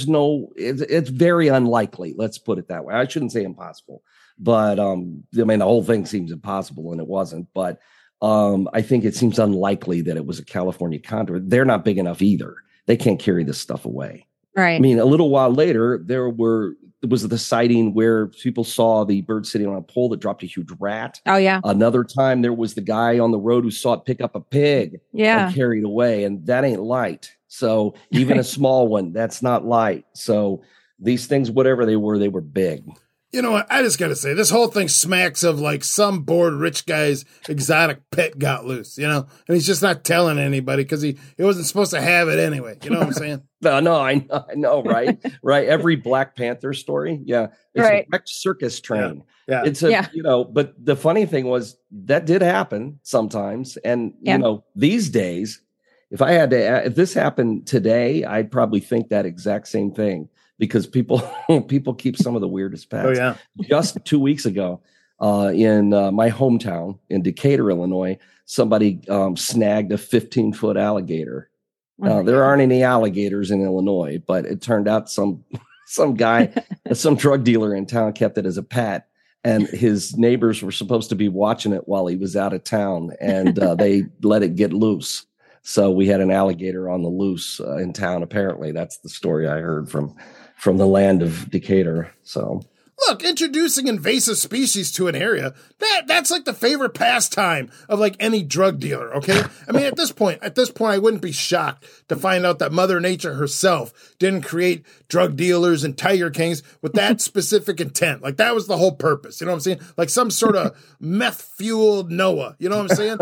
it's very unlikely. Let's put it that way. I shouldn't say impossible, but I mean, the whole thing seems impossible and it wasn't, but I think it seems unlikely that it was a California condor. They're not big enough either. They can't carry this stuff away. Right. I mean, a little while later, there was the sighting where people saw the bird sitting on a pole that dropped a huge rat. Oh, yeah. Another time, there was the guy on the road who saw it pick up a pig and carry it away. And that ain't light. So even a small one, that's not light. So these things, whatever they were big. You know what? I just got to say, this whole thing smacks of like some bored rich guy's exotic pet got loose, and he's just not telling anybody because he wasn't supposed to have it anyway. You know what I'm saying? No, I know, right? Right. Every Black Panther story. Yeah. It's a wrecked circus train. Yeah. It's but the funny thing was that did happen sometimes. And, these days, if this happened today, I'd probably think that exact same thing. Because people keep some of the weirdest pets. Oh, yeah. Just 2 weeks ago, in my hometown in Decatur, Illinois, somebody snagged a 15-foot alligator. There aren't any alligators in Illinois, but it turned out some guy, some drug dealer in town kept it as a pet. And his neighbors were supposed to be watching it while he was out of town, and they let it get loose. So we had an alligator on the loose in town. Apparently, that's the story I heard from the land of Decatur. So look, introducing invasive species to an area, that's like the favorite pastime of like any drug dealer, okay? I mean, at this point, I wouldn't be shocked to find out that Mother Nature herself didn't create drug dealers and tiger kings with that specific intent. Like that was the whole purpose, you know what I'm saying? Like some sort of meth-fueled Noah, you know what I'm saying?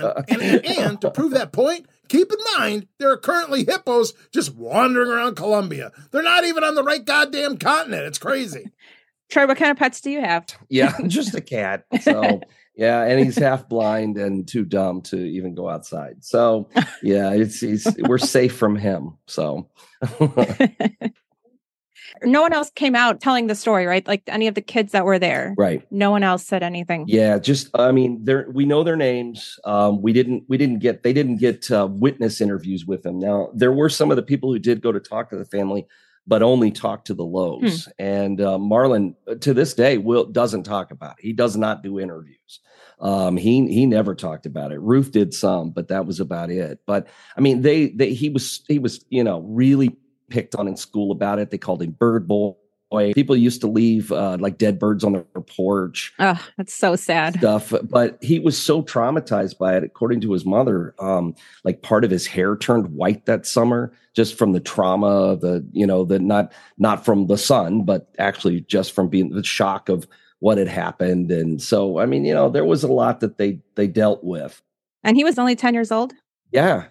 And to prove that point, keep in mind, there are currently hippos just wandering around Colombia. They're not even on the right goddamn continent. It's crazy. Troy, what kind of pets do you have? Yeah, just a cat. So, yeah, and he's half blind and too dumb to even go outside. So, yeah, we're safe from him. So, no one else came out telling the story, right? Like any of the kids that were there, right? No one else said anything. Yeah, we know their names. They didn't get witness interviews with them. Now, there were some of the people who did go to talk to the family, but only talk to the Lows. And Marlon, to this day, doesn't talk about it. He does not do interviews. He never talked about it. Ruth did some, but that was about it. But I mean, he was really picked on in school about it. They called him Bird Boy. People used to leave like dead birds on their porch. Oh, that's so sad. Stuff. But he was so traumatized by it, according to his mother, like part of his hair turned white that summer just from the trauma, not from the sun, but actually just from being the shock of what had happened. And so, I mean, there was a lot that they dealt with. And he was only 10 years old? Yeah.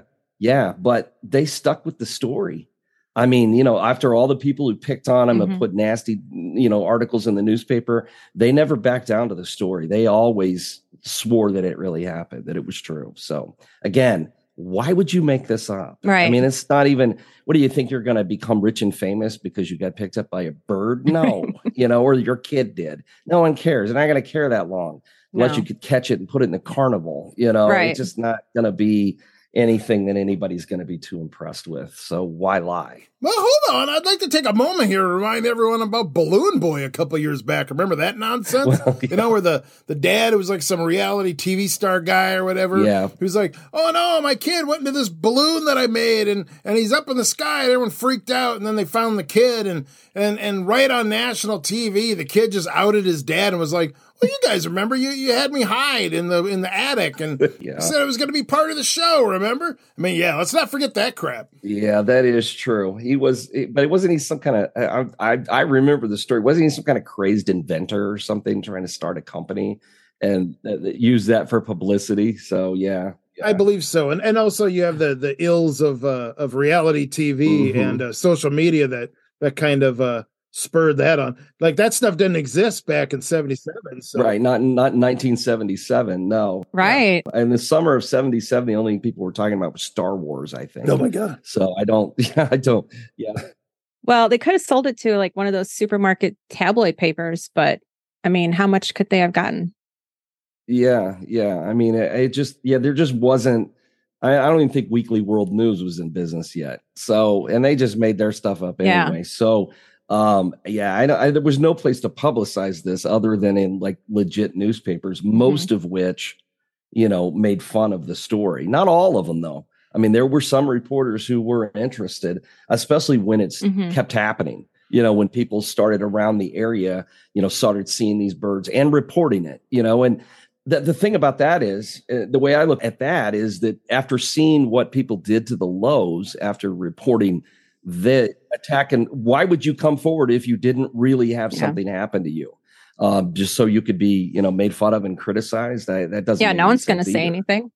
But they stuck with the story. I mean, after all the people who picked on him and put nasty, articles in the newspaper, they never backed down to the story. They always swore that it really happened, that it was true. So again, why would you make this up? Right. I mean, it's not even, what do you think you're going to become rich and famous because you got picked up by a bird? No, or your kid did. No one cares. They're not going to care that long unless you could catch it and put it in the carnival. Right. It's just not going to be anything that anybody's going to be too impressed with. So why lie? Well, hold on. I'd like to take a moment here to remind everyone about Balloon Boy a couple years back. Remember that nonsense? Well, yeah. Where the dad, who was like some reality TV star guy or whatever. Yeah. He was like, oh no, my kid went into this balloon that I made and he's up in the sky and everyone freaked out. And then they found the kid and right on national TV, the kid just outed his dad and was like, well, you guys remember you had me hide in the attic and said it was going to be part of the show. Remember? I mean, yeah, let's not forget that crap. Yeah, that is true. But wasn't he some kind of, I remember the story. Wasn't he some kind of crazed inventor or something trying to start a company and use that for publicity? So, yeah. I believe so. And also you have the ills of reality TV and social media that kind of spurred that on. Like that stuff didn't exist back in 77. So. Right. Not in 1977. No. Right. Yeah. In the summer of 77, the only people were talking about was Star Wars, I think. Oh my God. So I don't. Yeah. Well, they could have sold it to like one of those supermarket tabloid papers, but I mean, how much could they have gotten? Yeah. I mean, it just, there just wasn't. I don't even think Weekly World News was in business yet. So, and they just made their stuff up anyway. Yeah. So, there was no place to publicize this other than in like legit newspapers, most of which, made fun of the story. Not all of them, though. I mean, there were some reporters who were interested, especially when it's kept happening. When people started around the area, started seeing these birds and reporting it, and the thing about that is the way I look at that is that after seeing what people did to the Lows after reporting the attack, and why would you come forward if you didn't really have something happen to you? Just so you could be, made fun of and criticized. That doesn't. Yeah, no one's going to say anything.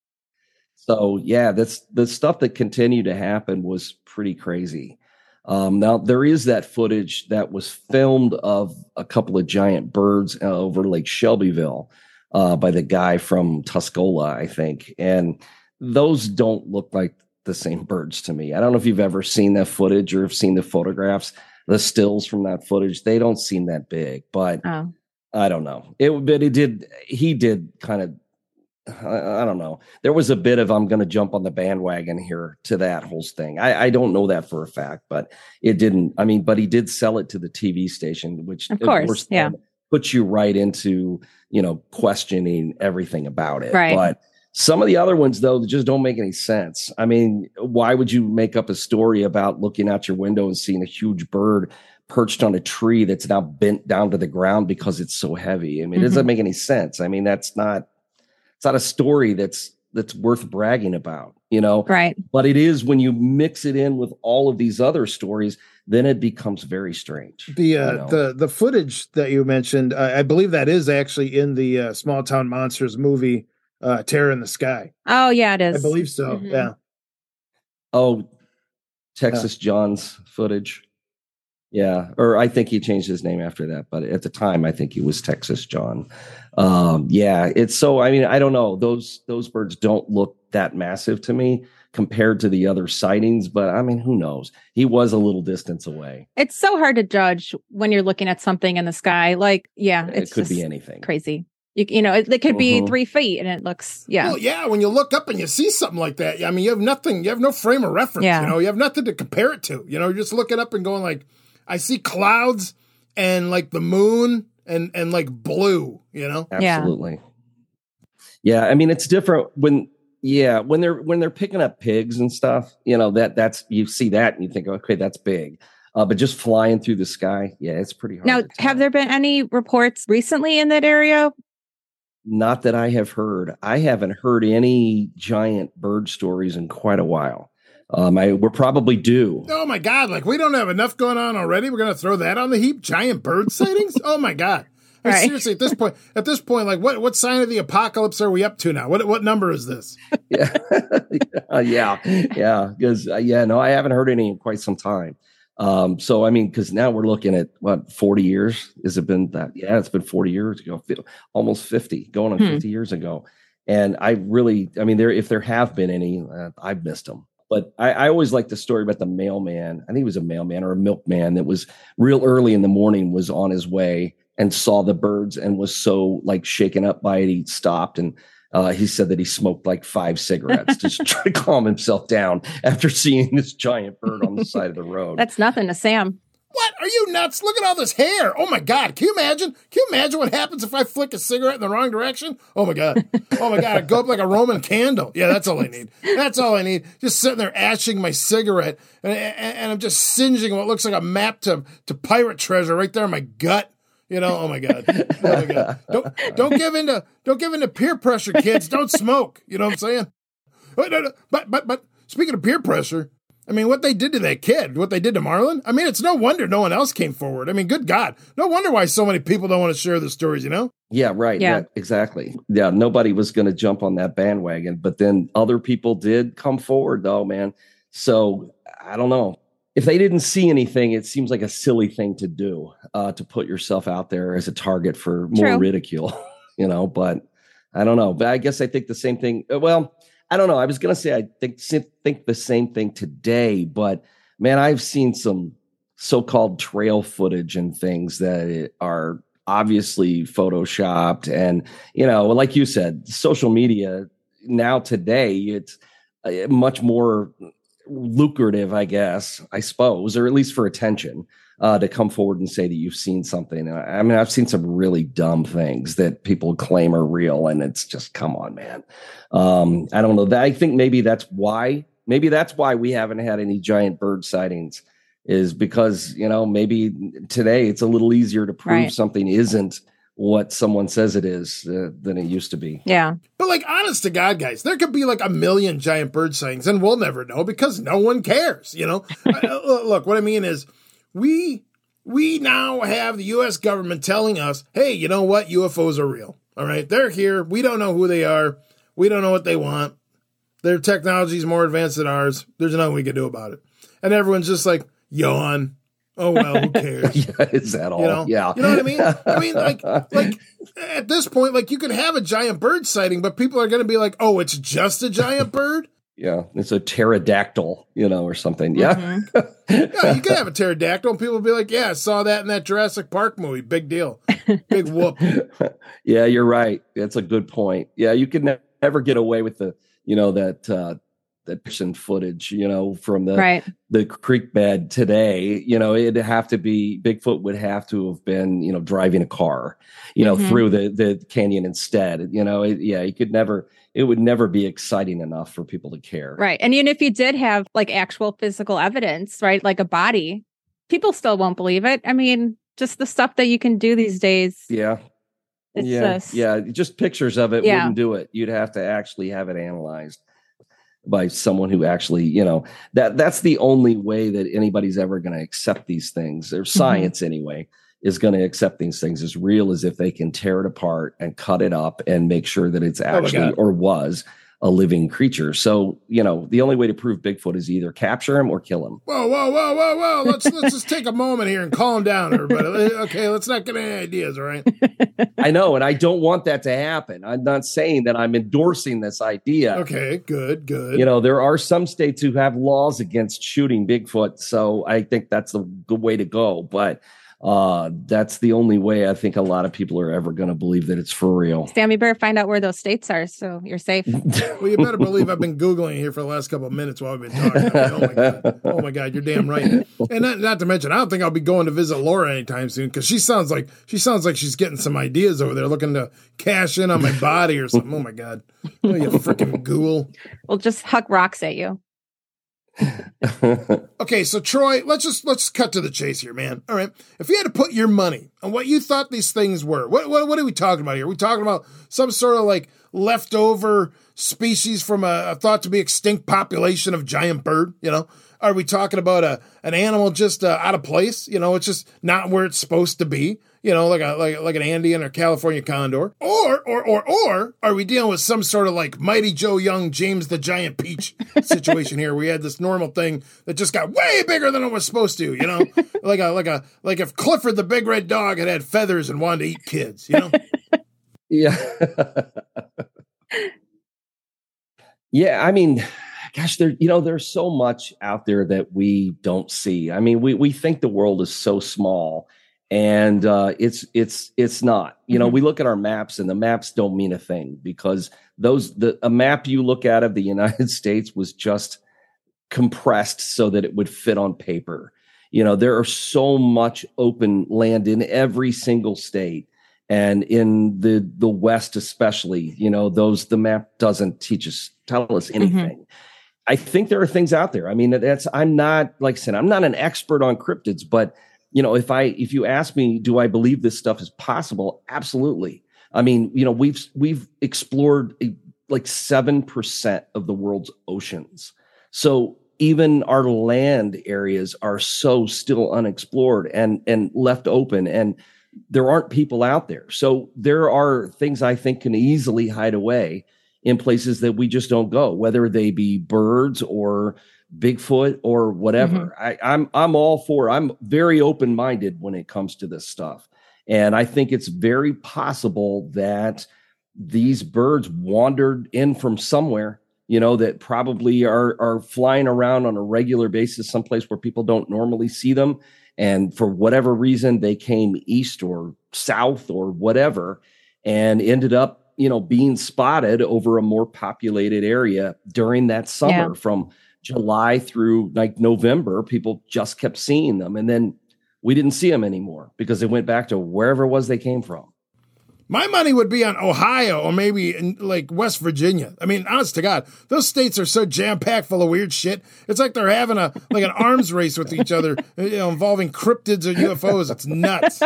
So that's the stuff that continued to happen was pretty crazy. Now there is that footage that was filmed of a couple of giant birds over Lake Shelbyville by the guy from Tuscola, I think. And those don't look like the same birds to me. I don't know if you've ever seen that footage or have seen the photographs, the stills from that footage. They don't seem that big, but I don't know. He did kind of, I don't know. There was a bit of, I'm going to jump on the bandwagon here to that whole thing. I don't know that for a fact, but it didn't. I mean, but he did sell it to the TV station, which of course puts you right into, questioning everything about it. Right. But some of the other ones, though, just don't make any sense. I mean, why would you make up a story about looking out your window and seeing a huge bird perched on a tree that's now bent down to the ground because it's so heavy? I mean, it doesn't make any sense. I mean, it's not a story that's worth bragging about, Right. But it is when you mix it in with all of these other stories, then it becomes very strange. The footage that you mentioned, I believe that is actually in the Small Town Monsters movie, Terror in the Sky. Oh yeah, it is. I believe so. Yeah. Oh, Texas John's footage. Yeah, or I think he changed his name after that, but at the time, I think he was Texas John. It's so. I mean, I don't know. Those birds don't look that massive to me compared to the other sightings, but I mean, who knows? He was a little distance away. It's so hard to judge when you're looking at something in the sky. Like, it could be anything. Crazy. It could be 3 feet, and it looks. Well, when you look up and you see something like that, I mean, you have nothing. You have no frame of reference. Yeah. You have nothing to compare it to. You're just looking up and going like, I see clouds and like the moon and like blue, Absolutely. Yeah. I mean, it's different when they're picking up pigs and stuff, that's, you see that and you think, okay, that's big. But just flying through the sky. Yeah. It's pretty hard. Now, have there been any reports recently in that area? Not that I have heard. I haven't heard any giant bird stories in quite a while. We're probably due. Oh my God! Like we don't have enough going on already. We're going to throw that on the heap. Giant bird sightings. Oh my God! Right. Seriously, at this point, like what sign of the apocalypse are we up to now? What number is this? Yeah. Because I haven't heard any in quite some time. So I mean, because now we're looking at 40 years. Has it been that? Yeah, it's been 40 years ago, almost 50, going on 50 years ago. And if there have been any, I've missed them. But I always like the story about the mailman. I think it was a mailman or a milkman that was real early in the morning, was on his way and saw the birds and was so like shaken up by it. He stopped and he said that he smoked like 5 cigarettes to try to calm himself down after seeing this giant bird on the side of the road. That's nothing to Sam. What? Are you nuts? Look at all this hair. Oh my God. Can you imagine? Can you imagine what happens if I flick a cigarette in the wrong direction? Oh my God. I go up like a Roman candle. Yeah, that's all I need. That's all I need. Just sitting there ashing my cigarette and I'm just singeing what looks like a map to pirate treasure right there in my gut. Oh my God. Oh my God. Don't give in to peer pressure, kids. Don't smoke. You know what I'm saying? But speaking of peer pressure, I mean, what they did to that kid, what they did to Marlon, I mean, it's no wonder no one else came forward. I mean, good God. No wonder why so many people don't want to share the stories, Yeah, right. Yeah, exactly. Yeah, nobody was going to jump on that bandwagon, but then other people did come forward, though, man. So I don't know. If they didn't see anything, it seems like a silly thing to do, to put yourself out there as a target for more ridicule, but I don't know. But I guess I think the same thing. Well, I don't know. I was going to say I think the same thing today, but man, I've seen some so-called trail footage and things that are obviously photoshopped. And, like you said, social media now today, it's much more lucrative, I suppose, or at least for attention, to come forward and say that you've seen something. I mean, I've seen some really dumb things that people claim are real, and it's just, come on, man. I don't know. I think maybe that's why we haven't had any giant bird sightings, is because, maybe today it's a little easier to prove something isn't what someone says it is than it used to be. Yeah. But like, honest to God, guys, there could be like 1 million giant bird sightings and we'll never know because no one cares, Look, what I mean is we now have the U.S. government telling us, hey, you know what? UFOs are real. All right. They're here. We don't know who they are. We don't know what they want. Their technology is more advanced than ours. There's nothing we can do about it. And everyone's just like, yawn. Oh, well, who cares? Is that all? Yeah. You know what I mean? I mean, like at this point, like, you could have a giant bird sighting, but people are going to be like, oh, it's just a giant bird? Yeah. It's a pterodactyl, or something. Yeah. Mm-hmm. Yeah, you could have a pterodactyl and people will be like, yeah, I saw that in that Jurassic Park movie. Big deal. Big whoop. Yeah, you're right. That's a good point. Yeah, you could never get away with the, that person footage, from the creek bed today. It'd have to be, Bigfoot would have to have been, driving a car, through the canyon instead. It would never be exciting enough for people to care. Right. And even if you did have like actual physical evidence, right, like a body, people still won't believe it. I mean, just the stuff that you can do these days. Yeah. Just pictures of it wouldn't do it. You'd have to actually have it analyzed by someone who actually, that's the only way that anybody's ever going to accept these things, or science anyway, is going to accept these things as real as if they can tear it apart and cut it up and make sure that it's actually or was a living creature. So, the only way to prove Bigfoot is either capture him or kill him. Whoa. Let's just take a moment here and calm down, everybody. Okay, let's not get any ideas, all right? I know, and I don't want that to happen. I'm not saying that I'm endorsing this idea. Okay, good. There are some states who have laws against shooting Bigfoot, so I think that's the good way to go. But that's the only way I think a lot of people are ever going to believe that it's for real. Sam, you better find out where those states are so you're safe. Well, you better believe I've been Googling here for the last couple of minutes while we've been talking. Oh my God, you're damn right. And not to mention, I don't think I'll be going to visit Laura anytime soon because she sounds like she's getting some ideas over there, looking to cash in on my body or something. Oh my God, you freaking ghoul. We'll just huck rocks at you. Okay, so Troy, let's cut to the chase here, man. All right, if you had to put your money on what you thought these things were, what are we talking about here? Are we talking about some sort of like leftover species from a thought to be extinct population of giant bird? Are we talking about an animal just out of place? It's just not where it's supposed to be. Like an Andean or California condor, or are we dealing with some sort of like Mighty Joe Young, James the Giant Peach situation here? We had this normal thing that just got way bigger than it was supposed to, like if Clifford the Big Red Dog had feathers and wanted to eat kids, Yeah. Yeah. I mean, gosh, there's so much out there that we don't see. I mean, we think the world is so small. And it's not. We look at our maps and the maps don't mean a thing because a map you look at of the United States was just compressed so that it would fit on paper. There are so much open land in every single state, and in the West especially. The map doesn't tell us anything. I think there are things out there. I mean, I'm not, like I said, I'm not an expert on cryptids, but if you ask me, do I believe this stuff is possible? Absolutely. I mean, we've explored like 7% of the world's oceans. So even our land areas are so still unexplored and left open, and there aren't people out there. So there are things I think can easily hide away in places that we just don't go, whether they be birds or Bigfoot or whatever. I'm all for. I'm very open-minded when it comes to this stuff, and I think it's very possible that these birds wandered in from somewhere. That probably are flying around on a regular basis, someplace where people don't normally see them, And for whatever reason, they came east or south or whatever and ended up, being spotted over a more populated area during that summer. From July through like November. People just kept seeing them. And then we didn't see them anymore because they went back to wherever it was they came from. My money would be on Ohio or maybe in like West Virginia. I mean, honest to God, those states are so jam-packed full of weird shit. It's like they're having an arms race with each other, involving cryptids or UFOs. It's nuts.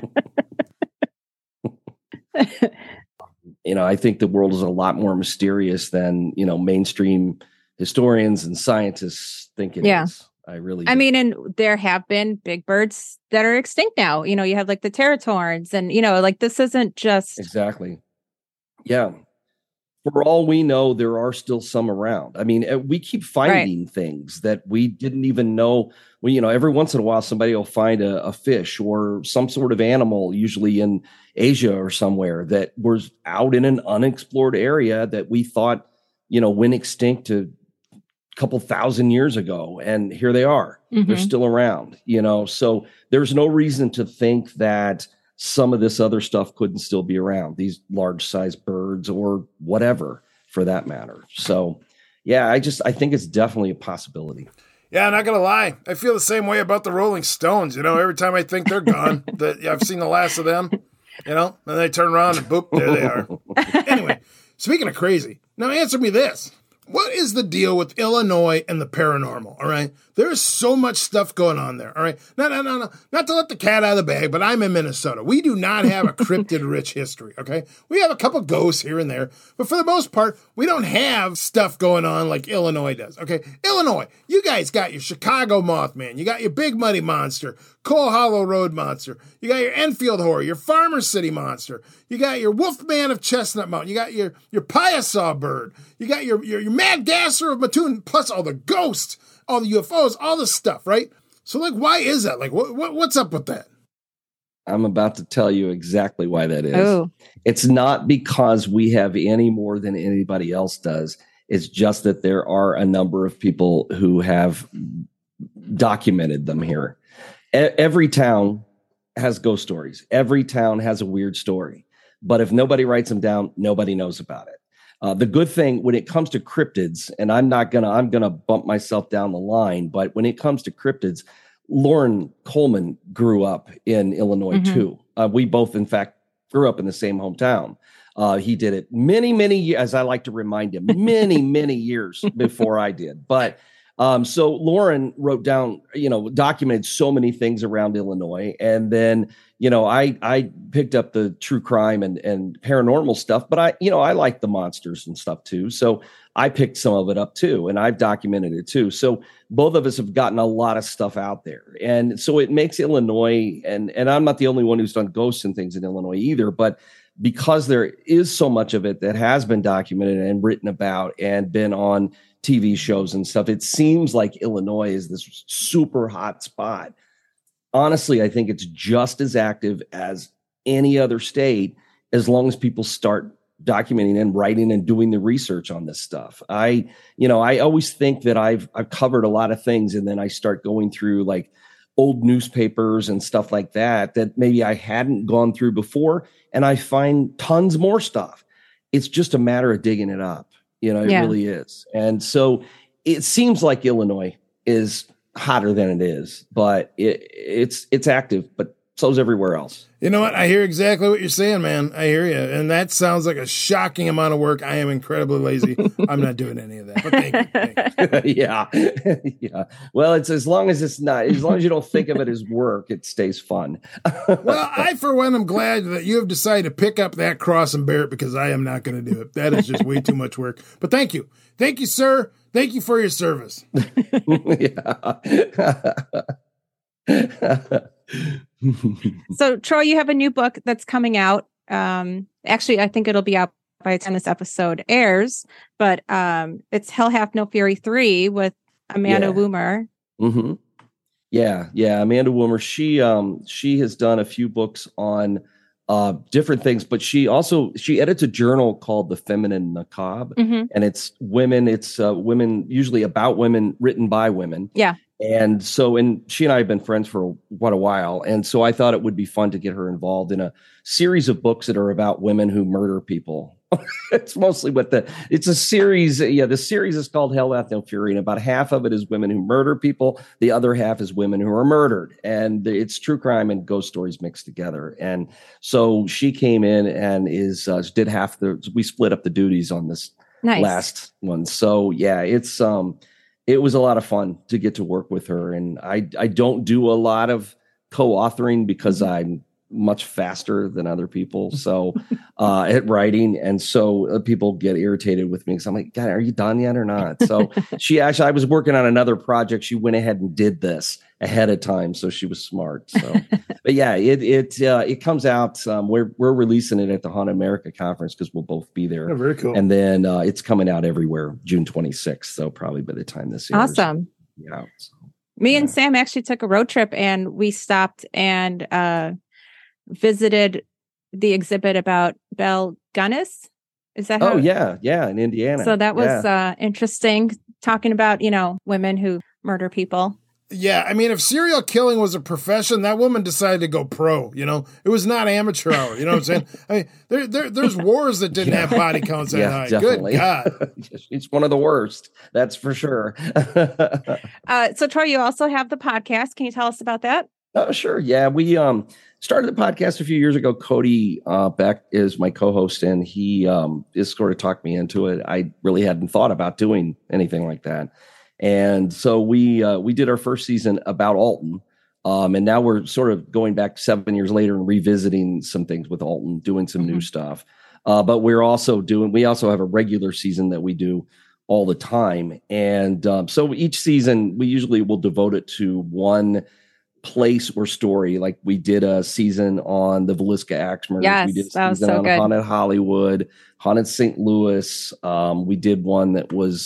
I think the world is a lot more mysterious than, mainstream historians and scientists think it is. I really do. I mean, and there have been big birds that are extinct now. You have like the Teratorns and, like this isn't just. Exactly. Yeah. For all we know, there are still some around. I mean, we keep finding things that we didn't even know. Well, every once in a while, somebody will find a fish or some sort of animal, usually in Asia or somewhere, that was out in an unexplored area that we thought, went extinct a couple thousand years ago. And here they are. Mm-hmm. They're still around, so there's no reason to think that some of this other stuff couldn't still be around, these large size birds or whatever for that matter. So, yeah, I think it's definitely a possibility. Yeah, I'm not going to lie. I feel the same way about the Rolling Stones. Every time I think they're gone, that I've seen the last of them, and they turn around and boop, there they are. Anyway, speaking of crazy, now answer me this. What is the deal with Illinois and the paranormal, all right? There's so much stuff going on there, all right? No. Not to let the cat out of the bag, but I'm in Minnesota. We do not have a cryptid-rich history, okay? We have a couple ghosts here and there, but for the most part, we don't have stuff going on like Illinois does, okay? Illinois, you guys got your Chicago Mothman. You got your Big Muddy Monster, Coal Hollow Road Monster. You got your Enfield Horror, your Farmer City Monster. You got your Wolfman of Chestnut Mountain. You got your Piasaw Bird. You got your Mad Gasser of Mattoon, plus all the ghosts, all the UFOs, all the stuff, right? So, why is that? What's up with that? I'm about to tell you exactly why that is. Oh. It's not because we have any more than anybody else does. It's just that there are a number of people who have documented them here. Every town has ghost stories. Every town has a weird story. But if nobody writes them down, nobody knows about it. The good thing when it comes to cryptids, and I'm gonna bump myself down the line, but when it comes to cryptids, Lauren Coleman grew up in Illinois too. We both, in fact, grew up in the same hometown. He did it many years, as I like to remind him, many years before I did. But so Lauren wrote down, documented so many things around Illinois. And then, I picked up the true crime and paranormal stuff, but I like the monsters and stuff too. So I picked some of it up too, and I've documented it too. So both of us have gotten a lot of stuff out there. And so it makes Illinois, and I'm not the only one who's done ghosts and things in Illinois either, but because there is so much of it that has been documented and written about and been on TV shows and stuff, it seems like Illinois is this super hot spot. Honestly, I think it's just as active as any other state as long as people start documenting and writing and doing the research on this stuff. I always think that I've covered a lot of things, and then I start going through like old newspapers and stuff like that maybe I hadn't gone through before, and I find tons more stuff. It's just a matter of digging it up. It really is. And so it seems like Illinois is hotter than it is, but it's active, but so's everywhere else. You know what? I hear exactly what you're saying, man. I hear you. And that sounds like a shocking amount of work. I am incredibly lazy. I'm not doing any of that, but thank you. Yeah. Yeah. Well, it's as long as you don't think of it as work, it stays fun. Well, I, for one, am glad that you have decided to pick up that cross and bear it, because I am not going to do it. That is just way too much work. But thank you. Thank you, sir. Thank you for your service. So, Troy, you have a new book that's coming out. Actually, I think it'll be out by the time this episode airs, but it's Hell Hath No Fury 3 with Amanda Woomer. Mm-hmm. Yeah. Amanda Woomer. She has done a few books on different things, but she edits a journal called The Feminine Macabre, and it's women. It's women, usually about women, written by women. Yeah. And so, and she and I have been friends for quite a while. And so I thought it would be fun to get her involved in a series of books that are about women who murder people. It's mostly it's a series. Yeah. The series is called Hell Hath No Fury. And about half of it is women who murder people. The other half is women who are murdered. And it's true crime and ghost stories mixed together. And so she came in and we split up the duties on this last one. So yeah, it was a lot of fun to get to work with her. And I don't do a lot of co-authoring because I'm much faster than other people. So at writing. And so people get irritated with me because I'm like, God, are you done yet or not? So I was working on another project. She went ahead and did this ahead of time. So she was smart. So, but yeah, it comes out. We're releasing it at the Haunted America conference because we'll both be there. Oh, very cool. And then it's coming out everywhere June 26th. So probably by the time this year. Awesome. Yeah. So, Me and Sam actually took a road trip and we stopped and visited the exhibit about Belle Gunness. Is that how? Oh, yeah, in Indiana. So that was interesting, talking about, women who murder people. Yeah, I mean, if serial killing was a profession, that woman decided to go pro. It was not amateur hour. You know what I'm saying? I mean, there's wars that didn't have body counts that high. Definitely. Good God, it's one of the worst. That's for sure. So Troy, you also have the podcast. Can you tell us about that? Oh, sure. Yeah, we started the podcast a few years ago. Cody Beck is my co-host, and he is sort of talked me into it. I really hadn't thought about doing anything like that. And so we did our first season about Alton. And now we're sort of going back 7 years later and revisiting some things with Alton, doing some new stuff. But we also have a regular season that we do all the time. And so each season we usually will devote it to one place or story. Like we did a season on the Villisca Axe murders. Yes, we did a that was season so on good. Haunted Hollywood, Haunted St. Louis. We did one that was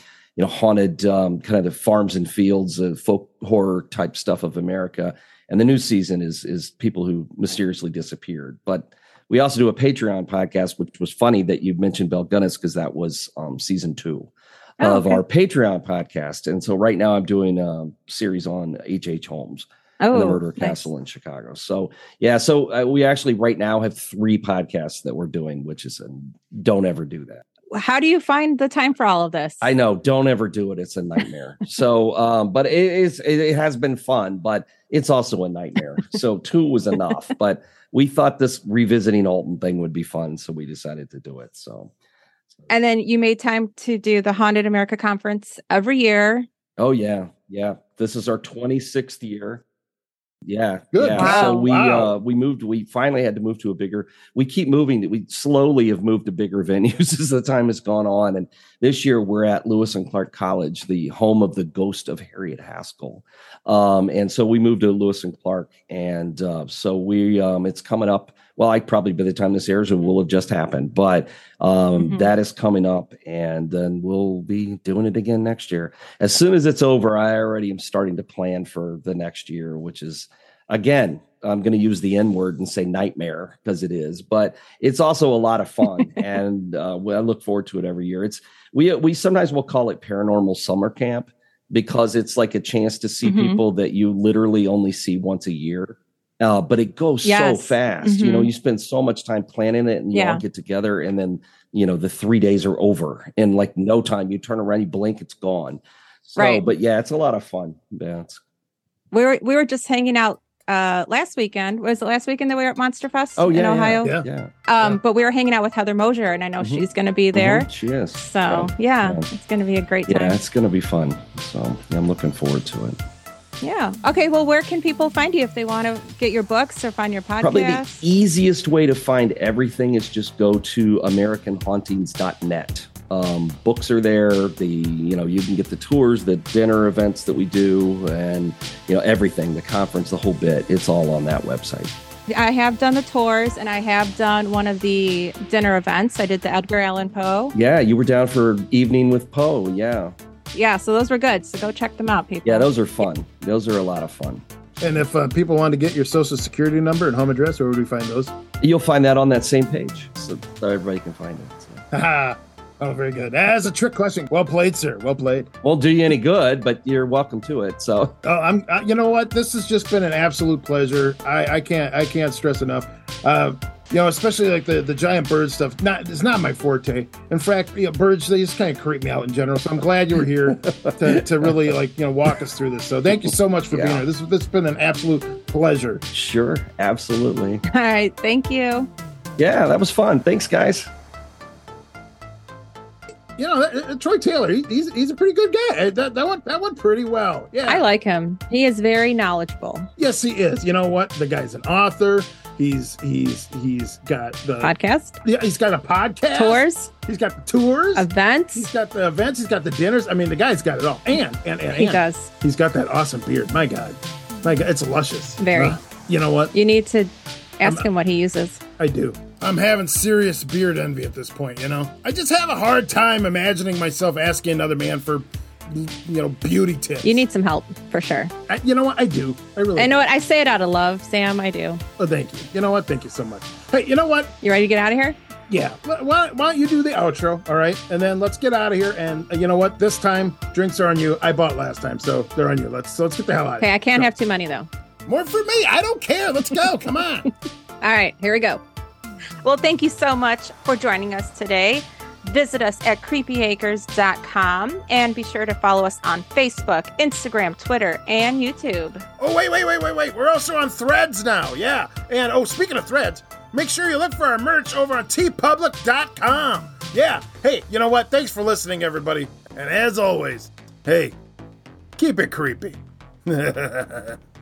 haunted kind of the farms and fields of folk horror type stuff of America. And the new season is people who mysteriously disappeared. But we also do a Patreon podcast, which was funny that you mentioned Belle Gunness because that was season 2 of our Patreon podcast. And so right now I'm doing a series on H.H. Holmes and the Murder Castle in Chicago. So yeah, we actually right now have 3 podcasts that we're doing, which is don't ever do that. How do you find the time for all of this? I know. Don't ever do it. It's a nightmare. So, but it has been fun, but it's also a nightmare. So 2 was enough, but we thought this revisiting Alton thing would be fun. So we decided to do it. And then you made time to do the Haunted America conference every year. Oh yeah. Yeah. This is our 26th year. Yeah. Good. Yeah. Wow. So we finally had to move to we keep moving. We slowly have moved to bigger venues as the time has gone on. And this year we're at Lewis and Clark College, the home of the ghost of Harriet Haskell. And so we moved to Lewis and Clark. And so it's coming up. Well, by the time this airs, it will have just happened, but that is coming up, and then we'll be doing it again next year. As soon as it's over, I already am starting to plan for the next year, which is, again, I'm going to use the N word and say nightmare because it is, but it's also a lot of fun, and I look forward to it every year. We sometimes will call it Paranormal Summer Camp because it's like a chance to see people that you literally only see once a year. But it goes so fast. You spend so much time planning it and you all get together and then, the 3 days are over in like no time. You turn around, you blink, it's gone. So, right. But yeah, it's a lot of fun. Yeah. We were just hanging out last weekend. Was it last weekend that we were at Monster Fest in Ohio? Yeah. But we were hanging out with Heather Mosier, and I know she's going to be there. She is. So it's going to be a great time. Yeah, it's going to be fun. So I'm looking forward to it. Yeah. Okay. Well, where can people find you if they want to get your books or find your podcast? Probably the easiest way to find everything is just go to AmericanHauntings.net. Books are there. You can get the tours, the dinner events that we do, and everything, the conference, the whole bit. It's all on that website. I have done the tours, and I have done one of the dinner events. I did the Edgar Allan Poe. Yeah, you were down for Evening with Poe. Yeah. Yeah, so those were good. So go check them out, people. Yeah, those are fun. Those are a lot of fun. And if people want to get your social security number and home address, where would we find those? You'll find that on that same page, so everybody can find it. So. Oh, very good. That's a trick question. Well played, sir. Well played. Won't do you any good, but you're welcome to it. So, you know what? This has just been an absolute pleasure. I can't stress enough. Especially like the giant bird stuff. It's not my forte. In fact, birds, they just kind of creep me out in general. So I'm glad you were here to really walk us through this. So thank you so much for being here. This has been an absolute pleasure. Sure, absolutely. All right, thank you. Yeah, that was fun. Thanks, guys. Troy Taylor, he's a pretty good guy. That went pretty well. Yeah, I like him. He is very knowledgeable. Yes, he is. You know what? The guy's an author. He's got the podcast. Yeah, he's got a podcast. Tours. He's got the tours. Events. He's got the events. He's got the dinners. I mean, the guy's got it all. And he does. He's got that awesome beard. My God, it's luscious. Very. You know what? You need to ask him what he uses. I do. I'm having serious beard envy at this point, I just have a hard time imagining myself asking another man for, beauty tips. You need some help, for sure. You know what? I do. I really do. I know what? I say it out of love, Sam. I do. Oh, thank you. You know what? Thank you so much. Hey, you know what? You ready to get out of here? Yeah. Why don't you do the outro, all right? And then let's get out of here. And you know what? This time, drinks are on you. I bought last time, so they're on you. Let's get the hell out of here. Okay, I can't have too many, though. More for me. I don't care. Let's go. Come on. All right, here we go. Well, thank you so much for joining us today. Visit us at creepyacres.com and be sure to follow us on Facebook, Instagram, Twitter, and YouTube. Oh, wait. We're also on Threads now. Yeah. And, speaking of Threads, make sure you look for our merch over on tpublic.com. Yeah. Hey, you know what? Thanks for listening, everybody. And as always, hey, keep it creepy.